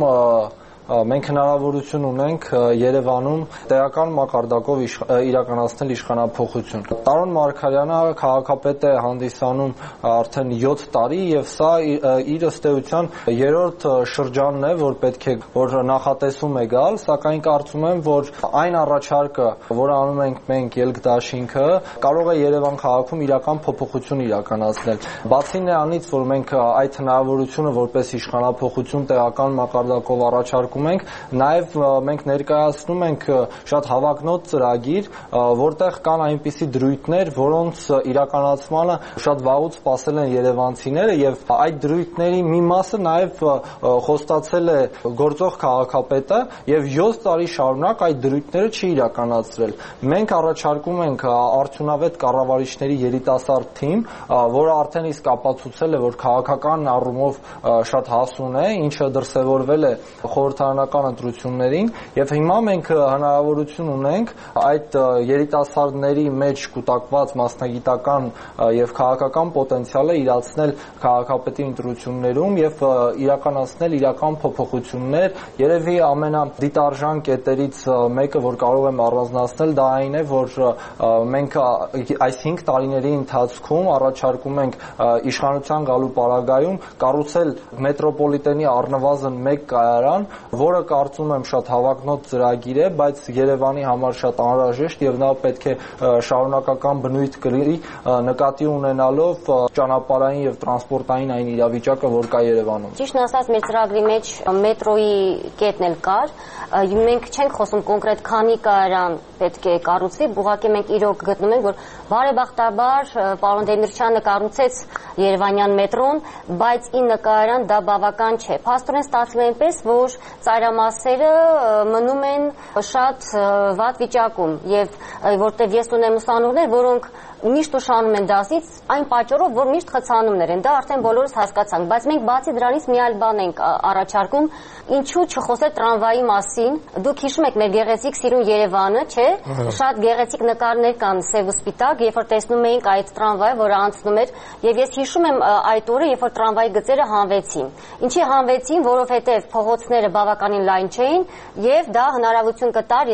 մենք հնարավորություն ունենք Երևանում տեղական մակարդակով իրականացնել իշխանափոխություն։ Տարոն Մարգարյանը քաղաքապետ է հանդիսանում արդեն 7 տարի եւ սա իր ըստ էության երրորդ շրջանն է, որ պետք է որ նախատեսում է գալ, սակայն կարծում եմ, որ այն առաջարկը, որ անում ենք մենք Երկդաշինքը, կարող է Երևան քաղաքում իրական փոփոխություն իրականացնել։ Բացի նրանից, որ մենք այդ հնարավորությունը որպես իշխանափոխություն տեղական մակարդակով առաջարկում ենք, նաև մենք ներկայացնում ենք շատ հավակնոտ ծրագիր, որտեղ կան այնպիսի դրույթներ, որոնց իրականացմանը շատ վաղուց սպասել են երևանցիները եւ այդ դրույթների մի մասը նաև խոստացել է գործող քաղաքապետը եւ 7 տարի շարունակ այդ դրույթները չի իրականացրել։ Մենք առաջարկում ենք արդյունավետ կառավարիչների երիտասարդ թիմ, որը արդեն իսկ ապացուցել է, որ քաղաքական առումով շատ հասուն է, ինչը դրսևորվել է խորհրդարանական ընտրություններին եւ հիմա մենք հնարավորություն ունենք այդ երիտասարդների մեջ կուտակված մասնագիտական եւ քաղաքական պոտենցիալը իրացնել քաղաքապետի ընտրություններում եւ իրականացնել իրական փոփոխություններ։ Երևի ամենադիտարժան կետերից մեկը, որ կարող եմ առանձնացնել, դա այն է, որ մենք այս 5 տարիների ընթացքում առաջարկում ենք իշխանության գալու պարագայում կառուցել մետրոպոլիտենի առնվազն 1 կայարան, որը կարծում եմ շատ հավակնոտ ծրագիր է, բայց Երևանի համար շատ անհրաժեշտ եւ նա պետք է շարունակական բնույթ կրի նկատի ունենալով ճանապարհային եւ տրանսպորտային այն իրավիճակը, որ կա Երևանում։ Ճիշտն ասած, մեր ծրագրի մեջ մետրոյի կետն էլ կար, մենք չենք խոսում կոնկրետ քանի կայարան պետք է կառուցվի, ուղղակի մենք իրոք գտնում ենք, որ բարեբախտաբար պարոն Դեմիրճյանը կառուցեց Երևանյան մետրոն, բայց 9 կայարան դա բավական չէ։ Փաստորեն ստացվում է այնպես, որ ծայրամասերը մնում են շատ վատ վիճակում եւ որտեղ ես ունեմ ուսանողներ, որոնք միշտ ուշանում են դասից այն պատճառով, որ միշտ խցանումներ են, դա արդեն բոլորս հասկացանք, բայց մենք բացի դրանից մի այլ բան ենք առաջարկում, ինչու չխոսել տրամվայի մասին։ Դուք հիշում եք մեր գեղեցիկ սիրուն Երևանը, չէ՞։ Շատ գեղեցիկ նկարներ կան սև ու սպիտակ, երբ որ տեսնում էինք այդ տրամվայը, որը անցնում էր, եւ ես հիշում եմ այդ օրը, երբ որ տրամվայի գծերը հանվեցին։ Ինչի հանվեցին, որովհետեւ փողոցները բավականին լայն չէին եւ դա հնարավորություն կտար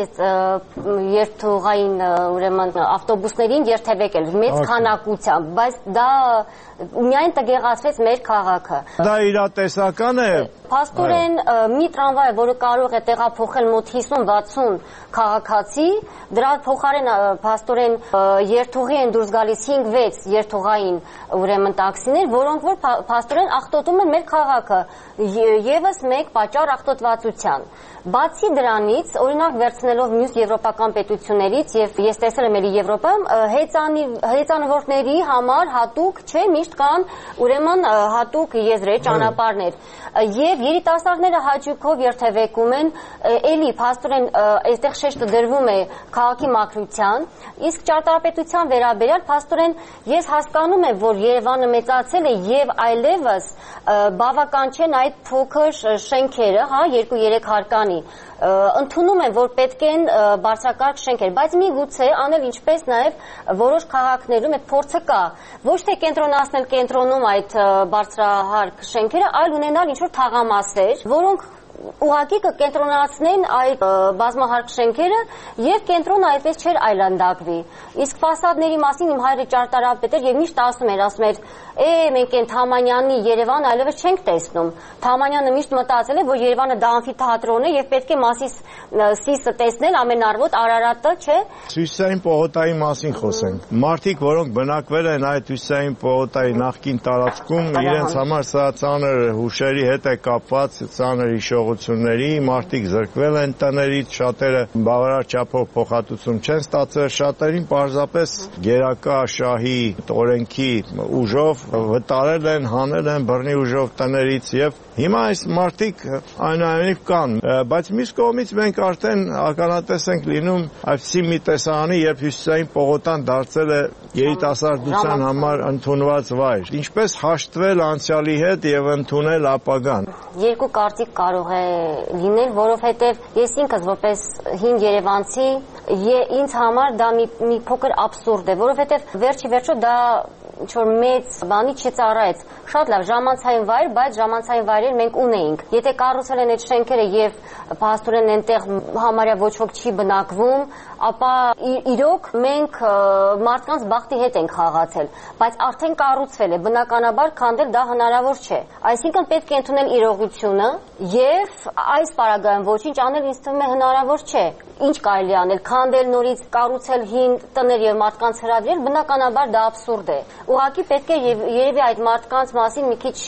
երթուղային ուրեմն ավտոբուսներին երթևեկել մեծ քանակությամբ, բայց դա միայն տգեղացրեց մեր քաղաքը։ Դա իրատեսական է։ Փաստորեն մի տրամվայ, որը կարող է տեղափոխել մոտ 50-60 քաղաքացի, դրա փոխարեն փաստորեն երթուղի են դուրս գալիս 5-6 երթուղային ուրեմն տաքսիներ, որոնք որ փաստորեն աղտոտում են մեր քաղաքը, եւս մեկ պատճառ աղտոտվածության։ Բացի դրանից, օրինակ վերցնելով մյուս եվրոպական պետություններից, եւ ես տեսել եմ էլի Եվրոպայում, հեծանվորդների համար հատուկ չէ, միշտ կան ուրեմն հատուկ եզրեր, ճանապարհներ, եւ երիտասարդները հաճույքով երթևեկում են, էլի փաստորեն այստեղ շեշտը դրվում է քաղաքի մաքրության, իսկ ճարտարապետության վերաբերյալ փաստորեն ես հասկանում եմ, որ Երևանը մեծացել է եւ այլևս բավական չեն այդ փոքր շենքերը, հա, 2-3 հարկանի ընդունում են, որ պետք են բարձրակարգ շենքեր, բայց միգուցե անել ինչպես նաև որոշ քաղաքներում այդ փորձը կա, ոչ թե կենտրոնացնել կենտրոնում այդ բարձրահարկ շենքերը, այլ ունենալ ինչ-որ թաղամասեր, որոնք ուղղակի կկենտրոնացնեն այդ բազմահարկ շենքերը եւ կենտրոնը այդպես չէր այլանդակվի։ Իսկ ֆասադների մասին իմ հայրը ճարտարապետ էր եւ միշտ ասում էր, մենք այն Թամանյանի Երևան այլևս չենք տեսնում։ Թամանյանը միշտ մտածել է, որ Երևանը դա ամֆիթեատրոն է եւ պետք է Մասիս Սիսը տեսնել ամենառոտ Արարատը, չէ։ Հյուսիսային պողոտայի մասին խոսենք։ Մարդիկ, որոնք բնակվել են այդ հյուսիսային պողոտայի նախկին տարածքում, իրենց համար սա ծանր հուշերի հետ է կապված, ծանր հիշողությունների, մարդիկ զրկվել են տներից, շատերը բավարար չափով փոխհատուցում չեն ստացել, շատերին պարզապես գերակա շահի օրենքի ուժով վտարել են, հանել են բռնի ուժով տներից եւ հիմա այս մարդիկ այնուամենայնիվ կան, բայց մյուս կողմից մենք արդեն ականատես ենք լինում այսպիսի մի տեսարանի, երբ հյուսիսային պողոտան դարձել է երիտասարդության համար ընդունված վայր։ Ինչպես հաշտվել անցյալի հետ եւ ընդունել ապագան։ Երկու կարծիք կարող է լինել, որովհետեւ ես ինքս որպես հին երևանցի ինձ համար դա մի փոքր աբսուրդ է, որովհետեւ վերջի դա ինչ-որ մեծ բանի չծառայեց։ Շատ լավ ժամանցային վայր, բայց ժամանցային վայրեր մենք ունեինք։ Եթե կառուցել են այդ շենքերը եւ փաստորեն այնտեղ համարյա ոչ ոք չի բնակվում, ապա իրոք մենք մարդկանց բախտի հետ ենք խաղացել, բայց արդեն կառուցվել է, բնականաբար քանդել դա հնարավոր չէ։ Այսինքն պետք է ընդունել իրողությունը եւ այս պարագայում ոչինչ անել ինձ թվում է հնարավոր չէ։ Ինչ կարելի անել, քանդել նորից, կառուցել հին տներ եւ մարդկանց հրավիրել, բնականաբար դա աբսուրդ է։ Ուղղակի պետք է երևի այդ մարդկանց մասին մի քիչ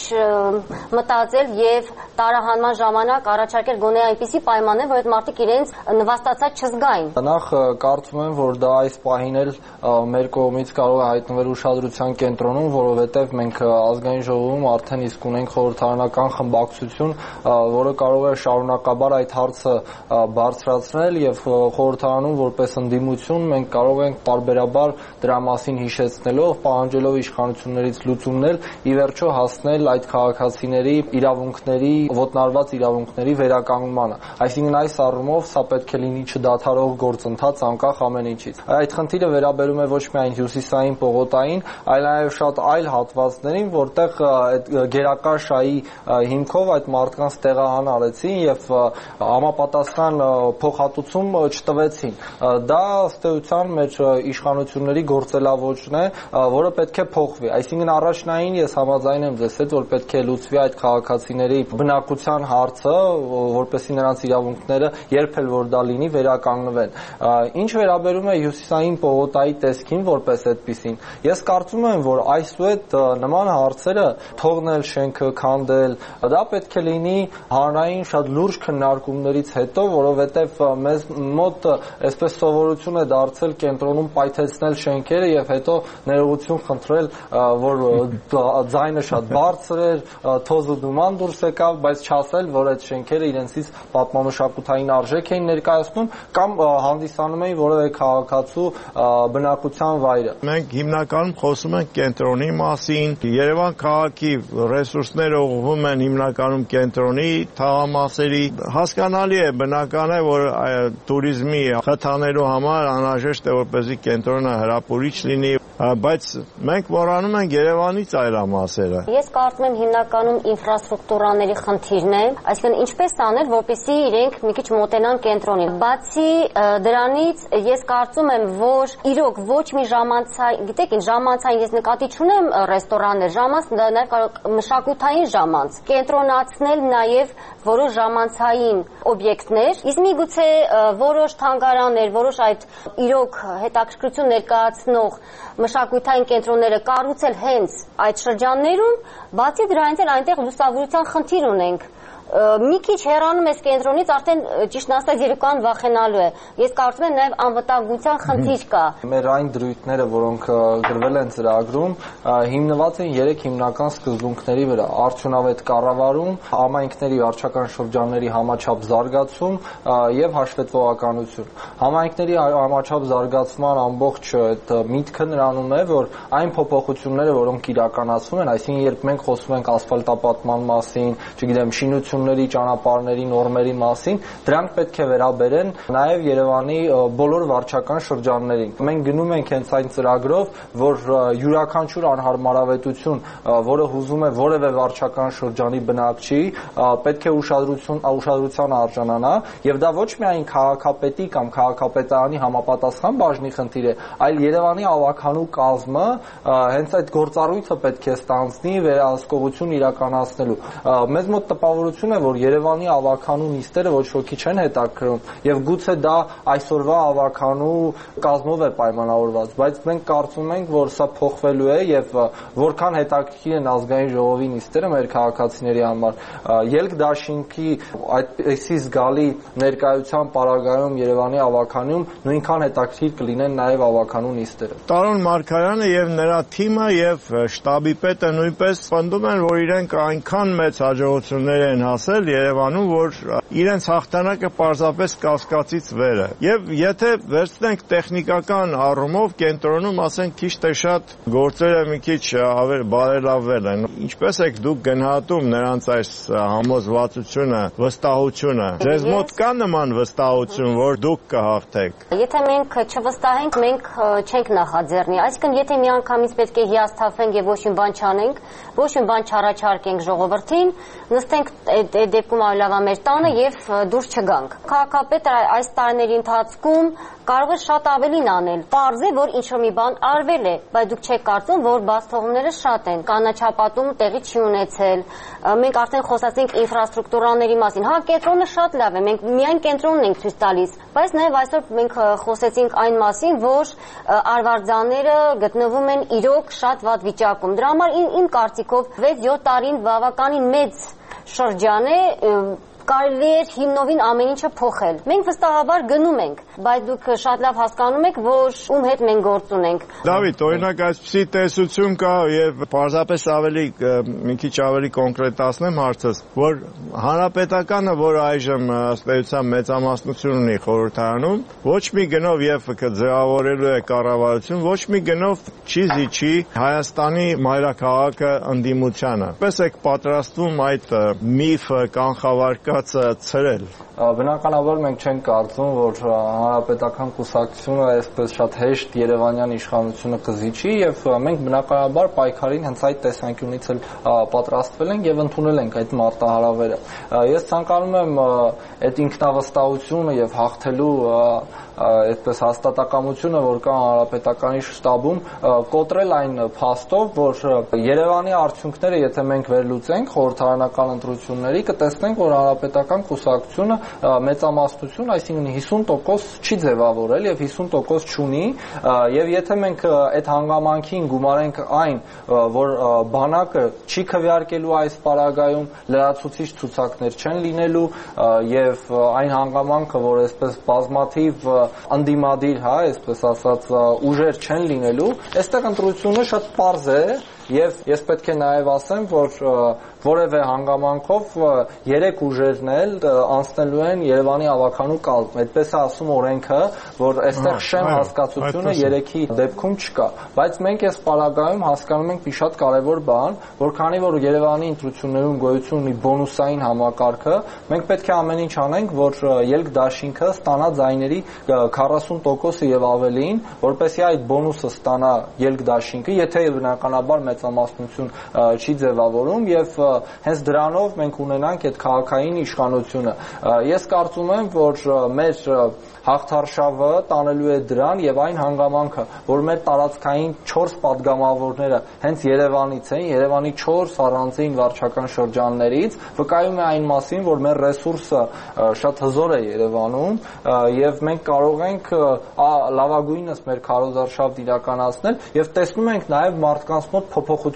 մտածել եւ տարահանման ժամանակ առաջարկել գոնե այնպիսի պայմաններ, որ այդ մարդիկ իրենց նվաստացած չզգային։ Նախ կարծում եմ, որ դա այս պահին էլ մեր կողմից կարող է հայտնվել ուշադրության կենտրոնում, որովհետեւ մենք ազգային ժողովում արդեն իսկ ունենք խորհրդարանական խմբակցություն, որը կարող է շարունակաբար այդ հարցը բարձրացնել եւ խորհրդարանում որպես ընդդիմություն մենք կարող ենք պարբերաբար դրա մասին հիշեցնելով, պահանջելով իշխանություններից լուծումներ, ի վերջո հասնել այդ քաղաքացիների իրավունքների, ոտնարված իրավունքների վերականգնմանը։ Այսինքն այս առումով սա պետք է լինի չդադարող գործընթաց անկախ ամեն ինչից։ Այդ խնդիրը վերաբերում է ոչ միայն հյուսիսային պողոտային, այլ նաև շատ այլ հատվածներին, որտեղ այդ գերակա շահի հիմքով այդ մարդկանց տեղահան արեցին եւ համապատասխան փոխհատուցում չտվեցին։ Դա ըստ էության մեր իշխանությունների գործելավոճն է, որը պետք է փոխվի։ Այսինքն առաջնային ես համաձայն եմ ձեզ հետ, որ պետք է լուծվի այդ քաղաքացիների բնակության հարցը, որպեսզի նրանց իրավունքները երբ էլ որ դա լինի վերականգնվեն։ Ինչ վերաբերում է հյուսիսային պողոտայի տեսքին որպես այդպիսին, ես կարծում եմ, որ այսուհետ նման հարցերը թողնել շենքը, քանդել, դա պետք է լինի հանրային շատ լուրջ քննարկումներից հետո, որովհետև մեզ մոտ այսպես սովորություն է դարձել կենտրոնում պայթեցնել շենքերը եւ հետո ներողություն խնդրել, որ ձայնը շատ բարձր էր, թոզը դուման դուրս եկավ, բայց չասել, որ այդ շենքերը իրենցից պատմամշակութային արժեք էին ներկայացնում կամ հանդիսանում էին որևէ քաղաքացու բնակության վայրը։ Մենք հիմնականում խոսում ենք կենտրոնի մասին, Երևան քաղաքի ռեսուրսները ուղղվում են հիմնականում կենտրոնի թաղամասերի, հասկանալի է, բնական է, որ туриզմի խթանելու համար անհրաժեշտ է որպեսզի կենտրոնը հրապուրիչ լինի բայց մենք մոռանում ենք Երևանի ծայրամասերը։ Ես կարծում եմ հիմնականում ինֆրաստրուկտուրաների խնդիրն է, այսինքն ինչպես անել, որպեսզի իրենք մի քիչ մոտենան կենտրոնին։ Բացի դրանից ես կարծում եմ, որ իրոք ոչ մի ժամանցային, գիտեք, ժամանցային ես նկատի չունեմ ռեստորաններ, ժամանց նաև կարող մշակութային ժամանց, կենտրոնացնել նաև որոշ ժամանցային օբյեկտներ, իսկ միգուցե որոշ թանգարաններ, որոշ այդ իրոք հետաքրքրություն ներկայացնող մշակութային կենտրոնները կառուցել հենց այդ շրջաններում, բացի դրանից էլ այնտեղ լուսավորության խնդիր ունենք։ Մի քիչ հեռանում ես կենտրոնից, արդեն ճիշտ ասած երեկոյան վախենալու է։ Ես կարծում եմ նաև անվտանգության խնդիր կա։ Մեր այն դրույթները, որոնք գրվել են ծրագրում, հիմնված են 3 հիմնական սկզբունքների վրա՝ արդյունավետ կառավարում, համայնքների վարչական շրջանների համաչափ զարգացում եւ հաշվետվողականություն։ Համայնքների համաչափ զարգացման ամբողջ այդ միտքը նրանում է, որ այն փոփոխությունները, որոնք իրականացվում են, այսինքն երբ մենք խոսում ենք ասֆալտապատման մասին, չգիտեմ, շինությունների, ճանապարհների, նորմերի մասին, դրանք պետք է վերաբերեն նաև Երևանի բոլոր վարչական շրջաններին։ Մենք գնում ենք հենց այն ծրագրով, որ յուրաքանչյուր անհարմարավետություն, որը հուզում է որևէ վարչական շրջանի բնակչի, պետք է ուշադրության արժանանա, եւ դա ոչ միայն քաղաքապետի կամ քաղաքապետարանի համապատասխան բաժնի խնդիր է, այլ Երևանի ավականու կազմը հենց այդ գործառույթը պետք է ստանձնի վերահսկողություն իրականացնելու։ Մեզ մոտ տպավորություն է, որ Երևանի ավականու նիստերը ոչ ոքի չեն հետաքրքրում եւ գուցե դա այսօրվա ավականու կազմով է պայմանավորված, բայց մենք կարծում ենք, որ սա փոխվելու է եւ որքան հետաքրքիր են ազգային ժողովի նիստերը մեր քաղաքացիների համար, ելք դաշինքի այդպիսի զգալի ներկայության պարագայում Երևանի ավականում նույնքան հետաքրքիր կլինեն նաեւ ավականու նիստերը։ Տարոն Մարգարյանը եւ նրա թիմը եւ շտաբի պետը նույնպես պնդում են, որ իրենք այնքան մեծ հաջողություններ են հասել Երևանում, որ իրենց հաղթանակը պարզապես կասկածից վեր է։ Եվ եթե վերցնենք տեխնիկական առումով կենտրոնում, ասենք քիչ թե շատ գործերը մի քիչ բարելավվել են։ Ինչպես եք դուք գնահատում նրանց այս համոզվածությունը, վստահությունը։ Ձեզ մոտ կա նման վստահություն, որ դուք կհաղթեք։ Եթե մենք չվստահենք, մենք չենք նախաձեռնի։ Այսինքն, եթե միանգամից պետք է հիասթափվենք եւ ոչ մի բան չանենք, ոչ մի բան չառաջարկենք ժողովրդին, նստենք այդ դեպքում ավելավա մեր տանը եւ դուրս չգանք։ Քաղաքապետը այս տարիների ընթացքում կարող է շատ ավելին անել։ Պարզ է, որ ինչ-որ մի բան արվել է, բայց դուք չեք կարծում, որ բացթողումները շատ են։ Կանաչապատում տեղի չի ունեցել։ Մենք արդեն խոսացինք ինֆրաստրուկտուրաների մասին։ Հա, կենտրոնը շատ լավ է, մենք միայն կենտրոնն ենք ցույց տալիս, բայց նաեւ այսօր մենք խոսեցինք այն մասին, որ արվարձանները գտնվում են իրոք շատ վատ վիճակում։ Դրա համար իմ կարծիքով 6-7 տարին բավականին մեծ շրջան է, կարելի է հիմնովին ամեն ինչը փոխել։ Մենք վստահաբար գնում ենք, բայց դուք շատ լավ հասկանում եք, որ ում հետ մենք գործ ունենք։ Դավիթ, օրինակ այսպիսի տեսություն կա եւ պարզապես ավելի մի քիչ ավելի կոնկրետացնեմ հարցս, որ հանրապետականը, որ այժմ ըստ էության մեծամասնություն ունի խորհրդարանում, ոչ մի գնով եւ ձևավորելու է կառավարություն, ոչ մի գնով չի զիջի Հայաստանի մայրաքաղաքը ընդդիմությանը։ Պես եք պատրաստվում այդ միֆը կանխավարկածը ցրել։ Բնականաբար մենք չենք կարծում, որ հանրապետական կուսակցությունը այսպես շատ հեշտ Երևանյան իշխանությունը կզիջի եւ մենք բնականաբար պայքարին հենց այդ տեսանկյունից էլ պատրաստվել ենք եւ ընդունել ենք այդ մարտահրավերը։ Ես ցանկանում եմ այդ ինքնավստահությունը եւ հաղթելու այդպես հաստատակամությունը, որ կա հանրապետականի շտաբում, կոտրել այն փաստով, որ Երևանի արդյունքները, եթե մենք վերլուծենք խորհրդարանական ընտրությունների, կտեսնենք, որ հանրապետական կուսակցությունը մեծամասնություն, այսինքն 50% չի ձևավորել եւ 50% չունի, եւ եթե մենք այդ հանգամանքին գումարենք այն, որ բանակը չի քվեարկելու այս պարագայում, լրացուցիչ ցուցակներ չեն լինելու եւ այն հանգամանքը, որ այսպես բազմաթիվ ընդդիմադիր, այսպես ասած, ուժեր չեն լինելու, այստեղ ընտրությունը շատ պարզ է եւ ես պետք է նաեւ ասեմ, որ որևէ հանգամանքով 3 ուժերն էլ անցնելու են Երևանի ավականու կազմ։ Այդպես է ասում օրենքը, որ այստեղ շեմ հասկացությունը 3-ի դեպքում չկա։ Բայց մենք այս պարագայում հասկանում ենք մի շատ կարևոր բան, որ քանի որ Երևանի ընտրություններում գոյություն ունի բոնուսային համակարգը, մենք պետք է ամեն ինչ անենք, որ ելք դաշինքը ստանա ձայների 40% եւ ավելին, որպեսզի այդ բոնուսը ստանա ելք դաշինքը, եթե բնականաբար մեծամասնություն չի ձևավորում եւ հենց դրանով մենք ունենանք այդ քաղաքային իշխանությունը։ Ես կարծում եմ, որ մեր հաղթարշավը տանելու է դրան եւ այն հանգամանքը, որ մեր տարածքային 4 падգամավորները հենց Երևանից են, Երևանի 4 առանձին վարչական շրջաններից, վկայում է այն մասին, որ մեր ռեսուրսը շատ հզոր է Երևանում եւ մենք կարող ենք լավագույնս մեր քարոզարշավն իրականացնել եւ տեսնում ենք նաեւ մարդկանց մոտ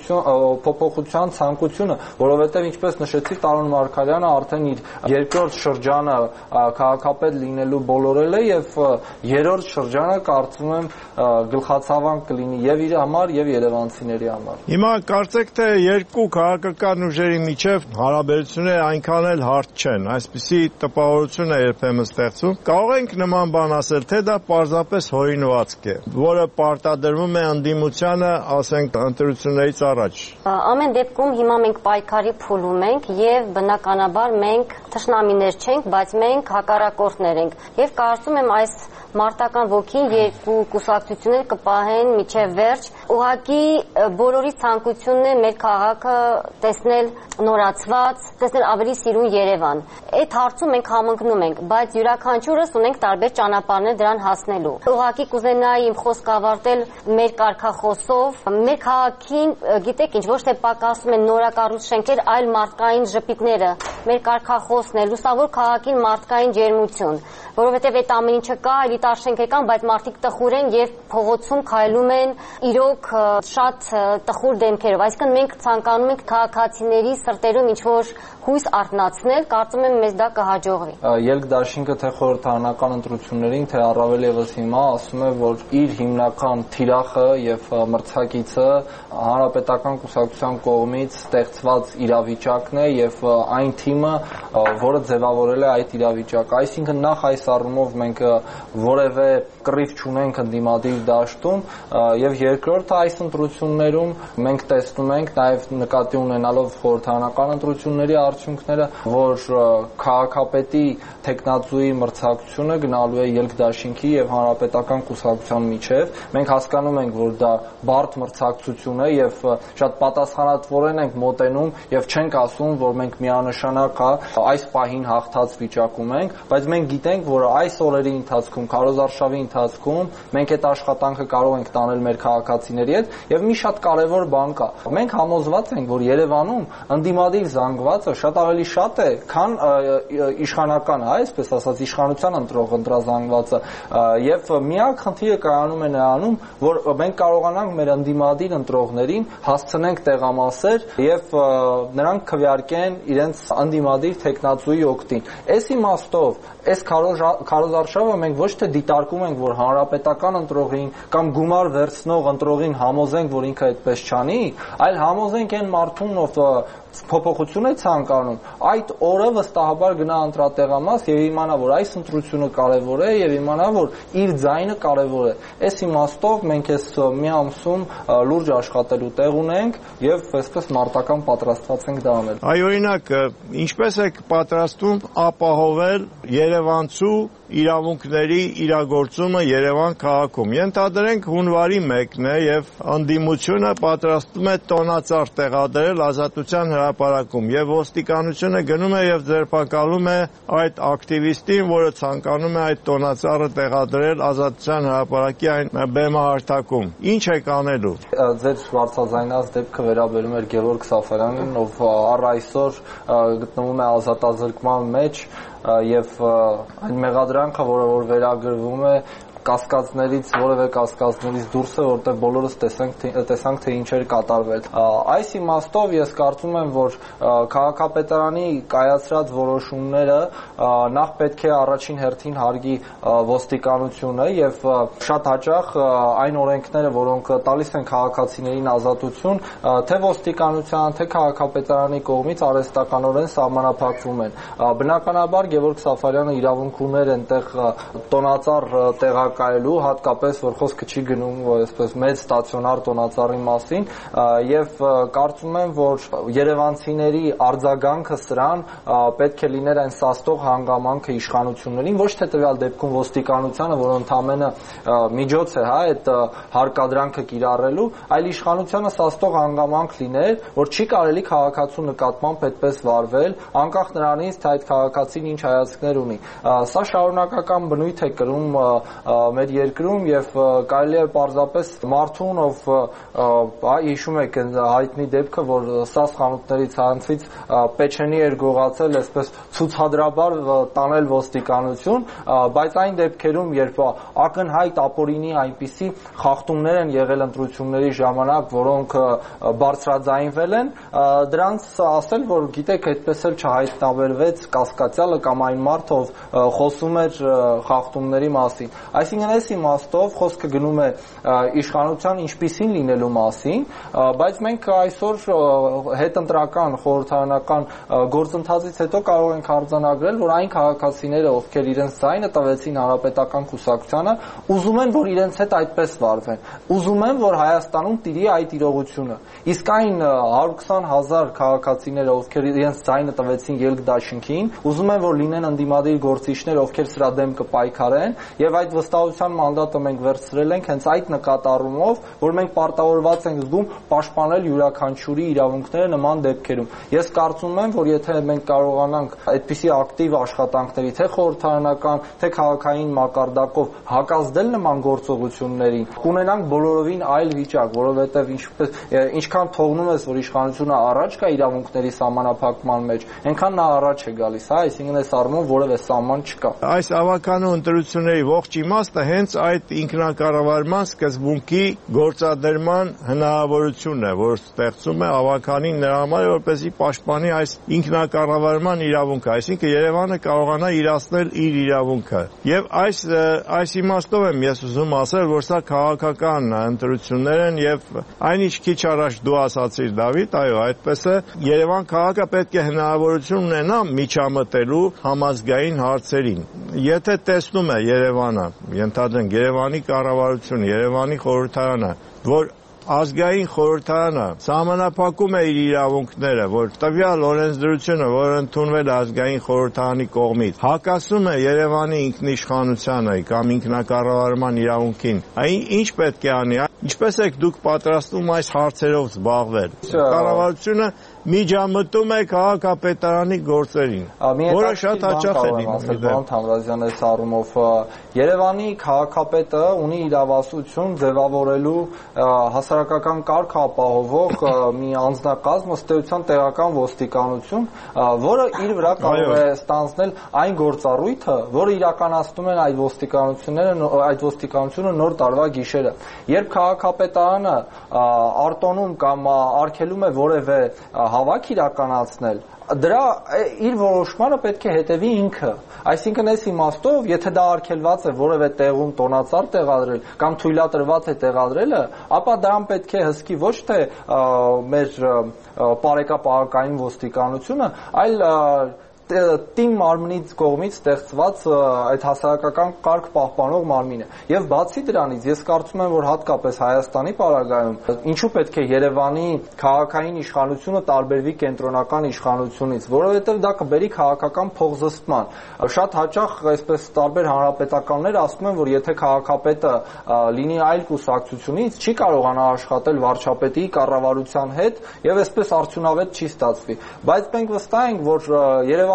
փոփոխության ցանկությունը, որովհետեւ ինչպես նշեցի, Տարոն Մարգարյանը արդեն իր երկրորդ շրջանը քաղաքապետ լինելու բոլորել է եւ երրորդ շրջանը կարծում եմ գլխացավանք կլինի եւ իր համար եւ երևանցիների համար։ Հիմա կարծեք թե երկու քաղաքական ուժերի միջև հարաբերությունները այնքան էլ հարթ չեն, այսպիսի տպավորություն է երբեմն ստեղծում։ Կարող ենք նման բան ասել, թե դա պարզապես հորինվածք է, որը պարտադրվում է ընդդիմությանը, ասենք, ընտրություններից առաջ։ Ամեն դեպքում հիմա մենք պայքարի փուլում ենք եւ բնականաբար մենք թշնամիներ չենք, բայց մենք հակառակորդներ ենք եւ կարծում եմ այս մարտական ոգին երկու կուսակցություններ կպահեն միջև վերջ։ Ուղղակի բոլորի ցանկությունն է մեր քաղաքը տեսնել նորացված, տեսնել ավելի սիրուն Երևան։ Այդ հարցում մենք համընկնում ենք, բայց յուրաքանչյուրս ունենք տարբեր ճանապարհներ դրան հասնելու։ Ուղղակի կուզենայի իմ խոսքը ավարտել մեր կարգախոսով։ Մեր քաղաքին, գիտեք ինչ, ոչ թե պակասում են նորակառույց շենքեր, այլ մարդկային ժպիտները։ Մեր կարգախոսն է լուսավոր քաղաքին մարդկային ջերմություն, որովհետև այդ ամեն ինչը կա, էլիտար շենքեր կան, բայց մարդիկ տխուր են եւ փողոցում քայլում են իրոք շատ տխուր դեմքերով։ Այսինքն մենք ցանկանում ենք քաղաքացիների սրտերում ինչ-որ հույս արթնացնել, կարծում եմ մեզ դա կհաջողվի։ Ելք դաշինքը թե խորհրդարանական ընտրություններին, թե առավել եւս հիմա ասում է, որ իր հիմնական թիրախը եւ մրցակիցը հանրապետական կուսակցության կողմից ստեղծված իրավիճակն է եւ այն թիմը, որը ձևավորել է այդ իրավիճակը։ Այսինքն նախ այս առումով մենք որևէ կռիվ չունենք ընդդիմադիր դաշտում եւ երկրորդը այս ընտրություններում մենք տեսնում ենք նաեւ նկատի ունենալով խորհրդարանական ընտրությունների արդյունքները, որ քաղաքապետի տեխնացուի մրցակցությունը գնալու է ելք դաշինքի եւ հանրապետական կուսակցության միջև։ Մենք հասկանում ենք, որ դա բարդ մրցակցություն է եւ շատ պատասխանատվորեն ենք մոտենում եւ չենք ասում, որ մենք միանշանակ այս պահին հաղթած վիճակում ենք, բայց մենք գիտենք, որ այս օրերի ընթացքում, քարոզարշավի ընթացքում մենք այդ աշխատանքը կարող ենք տանել մեր քաղաքացիների հետ եւ մի շատ կարեւոր բան կա։ Մենք համոզված ենք, որ Երևանում ընդդիմադիր զանգվածը շատ ավելի շատ է, քան իշխանական, այսպես ասած, իշխանության ընտրազանգվածը եւ միակ խնդիրը կայանում է նրանում, որ մենք կարողանանք մեր ընդդիմադիր ընտրողներին հասցնենք տեղամասեր եւ նրանք քվեարկեն իրենց ընդդիմադիր տեխնացուի օգտին։ Այս իմաստով այս քարոզարշավը մենք ոչ թե դիտարկում ենք, որ հանրապետական ընտրողին կամ գումար վերցնող ընտրողին համոզենք, որ ինքը այդպես չանի, այլ համոզենք այն մարդուն, ով փոփոխություն է ցանկանում, այդ օրը վստահաբար գնա ընտրատեղամաս եւ իմանա, որ այս ընտրությունը կարեւոր է եւ իմանա, որ իր ձայնը կարեւոր է։ Այս իմաստով մենք այս մի ամսում լուրջ աշխատելու տեղ ունենք եւ այսպես մարտական պատրաստված ենք դա անել։ Այ օրինակ, ինչպես եք պատրաստվում ապահովել Երևանցու իրավունքների իրագործումը Երևան քաղաքում։ Ենթադրենք հունվարի 1-ն է եւ ընդդիմությունը պատրաստվում է տոնածառ տեղադրել Ազատության հրապարակում եւ ոստիկանությունը գնում է եւ ձերբակալում է այդ ակտիվիստին, որը ցանկանում է այդ տոնածառը տեղադրել Ազատության հրապարակի այն բեմահարթակում։ Ինչ եք անելու։ Ձեր բարձրաձայնած դեպքը վերաբերում էր Գևորգ Սաֆարյանին, ով առ այսօր գտնվում է ազատազրկման մեջ եւ այն մեղադրանքը, որը որ վերագրվում է, կասկածներից որևէ կասկածներից դուրս է, որտեղ բոլորս տեսանք թե ինչ էր կատարվել։ Այս իմաստով ես կարծում եմ, որ քաղաքապետարանի կայացրած որոշումները նախ պետք է առաջին հերթին հարգի ոստիկանությունը եւ շատ հաճախ այն օրենքները, որոնք տալիս են քաղաքացիներին ազատություն, թե ոստիկանության, թե քաղաքապետարանի կողմից արհեստականորեն սահմանափակվում են։ Բնականաբար Գևորգ Սաֆարյանը իրավունք ուներ այնտեղ տոնածառ տեղակայելու, հատկապես որ խոսքը չի գնում այսպես մեծ ստացիոնար տոնածառի մասին, եւ կարծում եմ, որ երևանցիների արձագանքը սրան պետք է լիներ այն սաստող հանգամանքը իշխանություններին, ոչ թե տվյալ դեպքում ոստիկանությանը, որ ընդամենը միջոց է, այդ հարկադրանքը կիրառելու, այլ իշխանությանը սաստող հանգամանք լիներ, որ չի կարելի քաղաքացու նկատմամբ այդպես վարվել, անկախ նրանից, թե այդ քաղաքացին ինչ հայացքներ ունի։ Սա շարունակական բնույթ է կրում մեր երկրում եւ կարելի է պարզապես մարդուն, ով հիշում եք հայտնի դեպքը, որ սաս խանութներից հանցից պեչենի էր գողացել, այսպես ցուցադրաբար տանել ոստիկանություն, բայց այն դեպքերում, երբ ակնհայտ ապօրինի այնպիսի խախտումներ են եղել ընտրությունների ժամանակ, որոնք բարձրաձայնվել են, դրանց ասել, որ գիտեք, այդպես էլ չհայտնաբերվեց կասկածյալը կամ այն մարդը, ով խոսում էր խախտումների մասին։ Այսինքն այս իմաստով խոսքը գնում է իշխանության ինչպիսին լինելու մասին, բայց մենք այսօր հետընտրական խորհրդարանական գործընթացից հետո կարող ենք արձանագրել, որ այն քաղաքացիները, ովքեր իրենց ձայնը տվեցին հանրապետական կուսակցությանը, ուզում են, որ իրենց հետ այդպես վարվեն, ուզում են, որ Հայաստանում տիրի այդ իրողությունը։ Իսկ այն 120,000 քաղաքացիները, ովքեր իրենց ձայնը տվեցին ելք դաշինքին, ուզում են, որ լինեն ընդդիմադիր գործիչներ, ովքեր սրա դեմ կպայքարեն, եւ այդ վստահության մանդատը մենք վերցրել ենք հենց այդ նկատառումով, որ մենք պարտավորված ենք զգում պաշտպանել յուրաքանչյուրի իրավունքները նման դեպքերում։ Ես կարծում եմ, որ եթե մենք կարողանանք այդպիսի ակտիվ աշխատանքների, թե խորհրդարանական, թե քաղաքային մակարդակով հակազդել նման գործողություններին, կունենանք բոլորովին այլ վիճակ, որովհետեւ ինչքան թողնում ես, որ իշխանությունը առաջ գա իրավունքների սահմանափակման մեջ, այնքան նա առաջ է գալիս, այսինքն այս առումով որևէ սահման չկա։ Այս ավականու ընտրությունների ողջ իմաստը հենց այդ ինքնակառավարման սկզբունքի գործադրման հնարավորությունն է, որ ստեղծում է ավականին նրա համար, որպեսզի պաշտպանի այս ինքնակառավարման իրավունքը, այսինքն Երևանը կարողանա իրացնել իր իրավունքը։ Եվ այս իմաստով եմ ես ուզում ասել, որ սա քաղաքական ընտրություններ են եւ այնինչ քիչ առաջ դու ասացիր, Դավիթ, այո, այդպես է, Երևան քաղաքը պետք է հնարավորություն ունենա միջամտելու համազգային հարցերին։ Եթե տեսնում է Երևանը, ենթադրենք Երևանի կառավարությունը, Երևանի խորհրդարանը, որ ազգային խորհրդարանը սահմանափակում է իր իրավունքները, որ տվյալ օրենսդրությունը, որ ընդունվել է ազգային խորհրդարանի կողմից, հակասում է Երևանի ինքնիշխանությանը կամ ինքնակառավարման իրավունքին, ինչ պետք է անի, ինչպես եք դուք պատրաստվում այս հարցերով զբաղվել։ Կառավարությունը միջամտում է քաղաքապետարանի գործերին, որը շատ հաճախ է լինում։ Թամրազյան այս առումով Երևանի քաղաքապետը ունի իրավասություն ձևավորելու հասարակական կարգ ապահովող մի անձնակազմ, ըստ էության տեղական ոստիկանություն, որը իր վրա կարող է ստանձնել այն գործառույթը, որը իրականացնում են այդ ոստիկանությունը նոր տարվա գիշերը։ Երբ քաղաքապետարանը արտոնում կամ արգելում է որևէ հավաք իրականացնել, դրա իր որոշմանը պետք է հետևի ինքը։ Այսինքն այս իմաստով, եթե դա արգելված է որևէ տեղում տոնածառ տեղադրել կամ թույլատրված է տեղադրելը, ապա դրան պետք է հսկի ոչ թե մեր պարեկապահական ոստիկանությունը, այլ տիմ մարմնից կողմից ստեղծված այդ հասարակական կարգ պահպանող մարմինը։ Եվ բացի դրանից, ես կարծում եմ, որ հատկապես Հայաստանի պարագայում ինչու պետք է Երևանի քաղաքային իշխանությունը տարբերվի կենտրոնական իշխանությունից, որովհետև դա կբերի քաղաքական փոխզսպման։ Շատ հաճախ այսպես տարբեր հանրապետականներ ասում են, որ եթե քաղաքապետը լինի այլ կուսակցությունից, չի կարողանա աշխատել վարչապետի կառավարության հետ եւ այսպես արդյունավետ չի ստացվի։ Բայց մենք վստահ ենք, որ Երևանի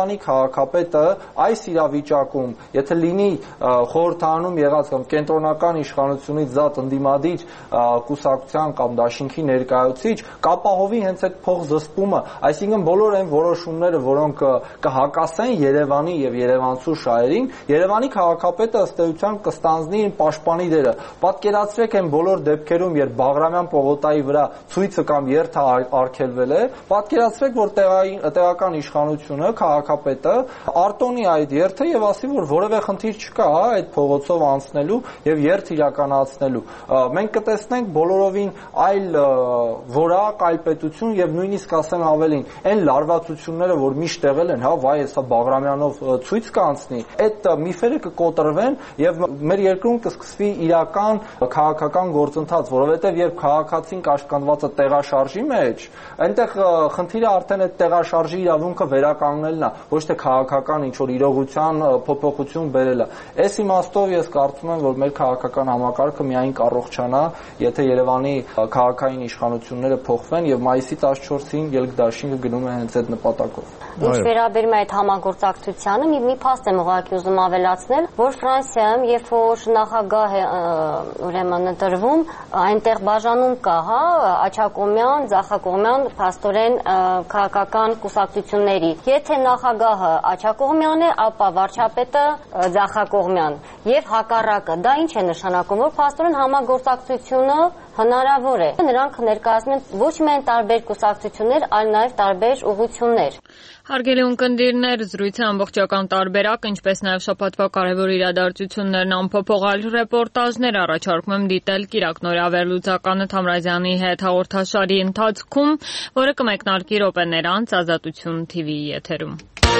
Երևանի քաղաքապետը այս իրավիճակում, եթե լինի խորհրդանում եղած կամ կենտրոնական իշխանությունից զատ ընդդիմադիր կուսակցության կամ դաշինքի ներկայացուցիչ, կապահովի հենց այդ փոխզսպումը, այսինքն բոլոր այն որոշումները, որոնք կհակասեն Երևանի եւ երևանցու շահերին, Երևանի քաղաքապետը ըստ էության կստանձնի իր պաշտպանի դերը։ Պատկերացրեք այն բոլոր դեպքերում, երբ Բաղրամյան պողոտայի վրա ցույցը կամ երթը արգելվել է, պատկերացրեք, որ տեղական իշխանությունը, քաղաքապետը արտոնի այդ երթը եւ ասի, որ որևէ խնդիր չկա այդ փողոցով անցնելու եւ երթ իրականացնելու։ Մենք կտեսնենք բոլորովին այլ որակ, այլ պետություն եւ նույնիսկ ասեմ ավելին, այն լարվածությունները, որ միշտ եղել են, վայ, հեսա Բաղրամյանով ցույց կանցնի, այդ միֆերը կկոտրվեն եւ մեր երկրում կսկսվի իրական քաղաքական գործընթաց, որովհետեւ երբ քաղաքացին կաշկանդվածը տեղաշարժի մեջ, այնտեղ խնդիրը արդեն այդ տեղաշարժի իրավունքը վերականգնելն է, ոչ թե քաղաքական ինչ որ իրողության փոփոխություն բերելը։ Այս իմաստով ես կարծում եմ, որ մեր քաղաքական համակարգը միայն կառողջանա, եթե Երևանի քաղաքային իշխանությունները փոխվեն եւ մայիսի 14-ին ելքդաշինքը գնում է հենց այդ նպատակով։ Ինչ վերաբերում է այդ համագործակցությանը, մի փաստ եմ ուղղակի ուզում ավելացնել, որ Ֆրանսիայում, երբ որ նախագահ է ուրեմն ընտրվում, այնտեղ բաժանում կա, աջակողմյան, ձախակողմյան, փաստորեն քաղաքական կուսակցությունների։ Եթե նախագահը աջակողմյան է, ապա վարչապետը ձախակողմյան եւ հակառակը։ Դա ինչ է նշանակում, որ փաստորեն համագործակցությունը հնարավոր է։ Նրանք ներկայացնում են ոչ միայն տարբեր կուսակցություններ, այլ նաև տարբեր ուղղություններ։ Հարգելի ունկնդիրներ, զրույցի ամբողջական տարբերակ, ինչպես նաև շաբաթվա կարևոր իրադարձություններն ամփոփողալ ռեպորտաժներ առաջարկում եմ դիտել Կիրակնորյա վերլուծականը Թամրազյանի հետ հաղորդաշարի ընթացքում, որը կմեկնարկի րոպեներ անց Ազատություն TV-ի եթերում։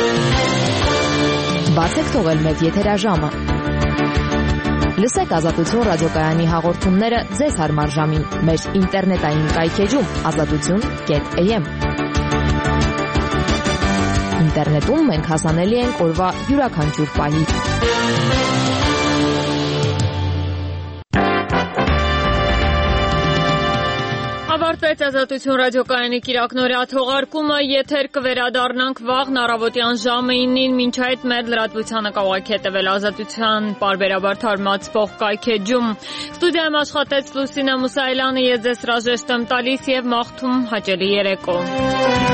Բացեք թողել մեծ եթերաժամը։ Լսեք Ազատություն ռադիոկայանի հաղորդումները ձեզ հարմար ժամին մեր ինտերնետային կայքեջում azatutun.am։ Ինտերնետում մենք հասանելի ենք օրվա յուրաքանչյուր պահի։ Ավարտվեց Ազատություն ռադիոկայանի Կիրակնորյա թողարկումը, եթեր կվերադառնանք վաղն առավոտյան ժամը 9-ին, մինչ այդ մեր լրատվությանը կարող եք հետևել Ազատության պարբերաբար թարմացվող կայքեջում։ Ստուդիայում աշխատեց Լուսինե Մուսայելյանը, ես ձեզ հրաժեշտ եմ տալիս եւ մաղթում հաճելի երեկո։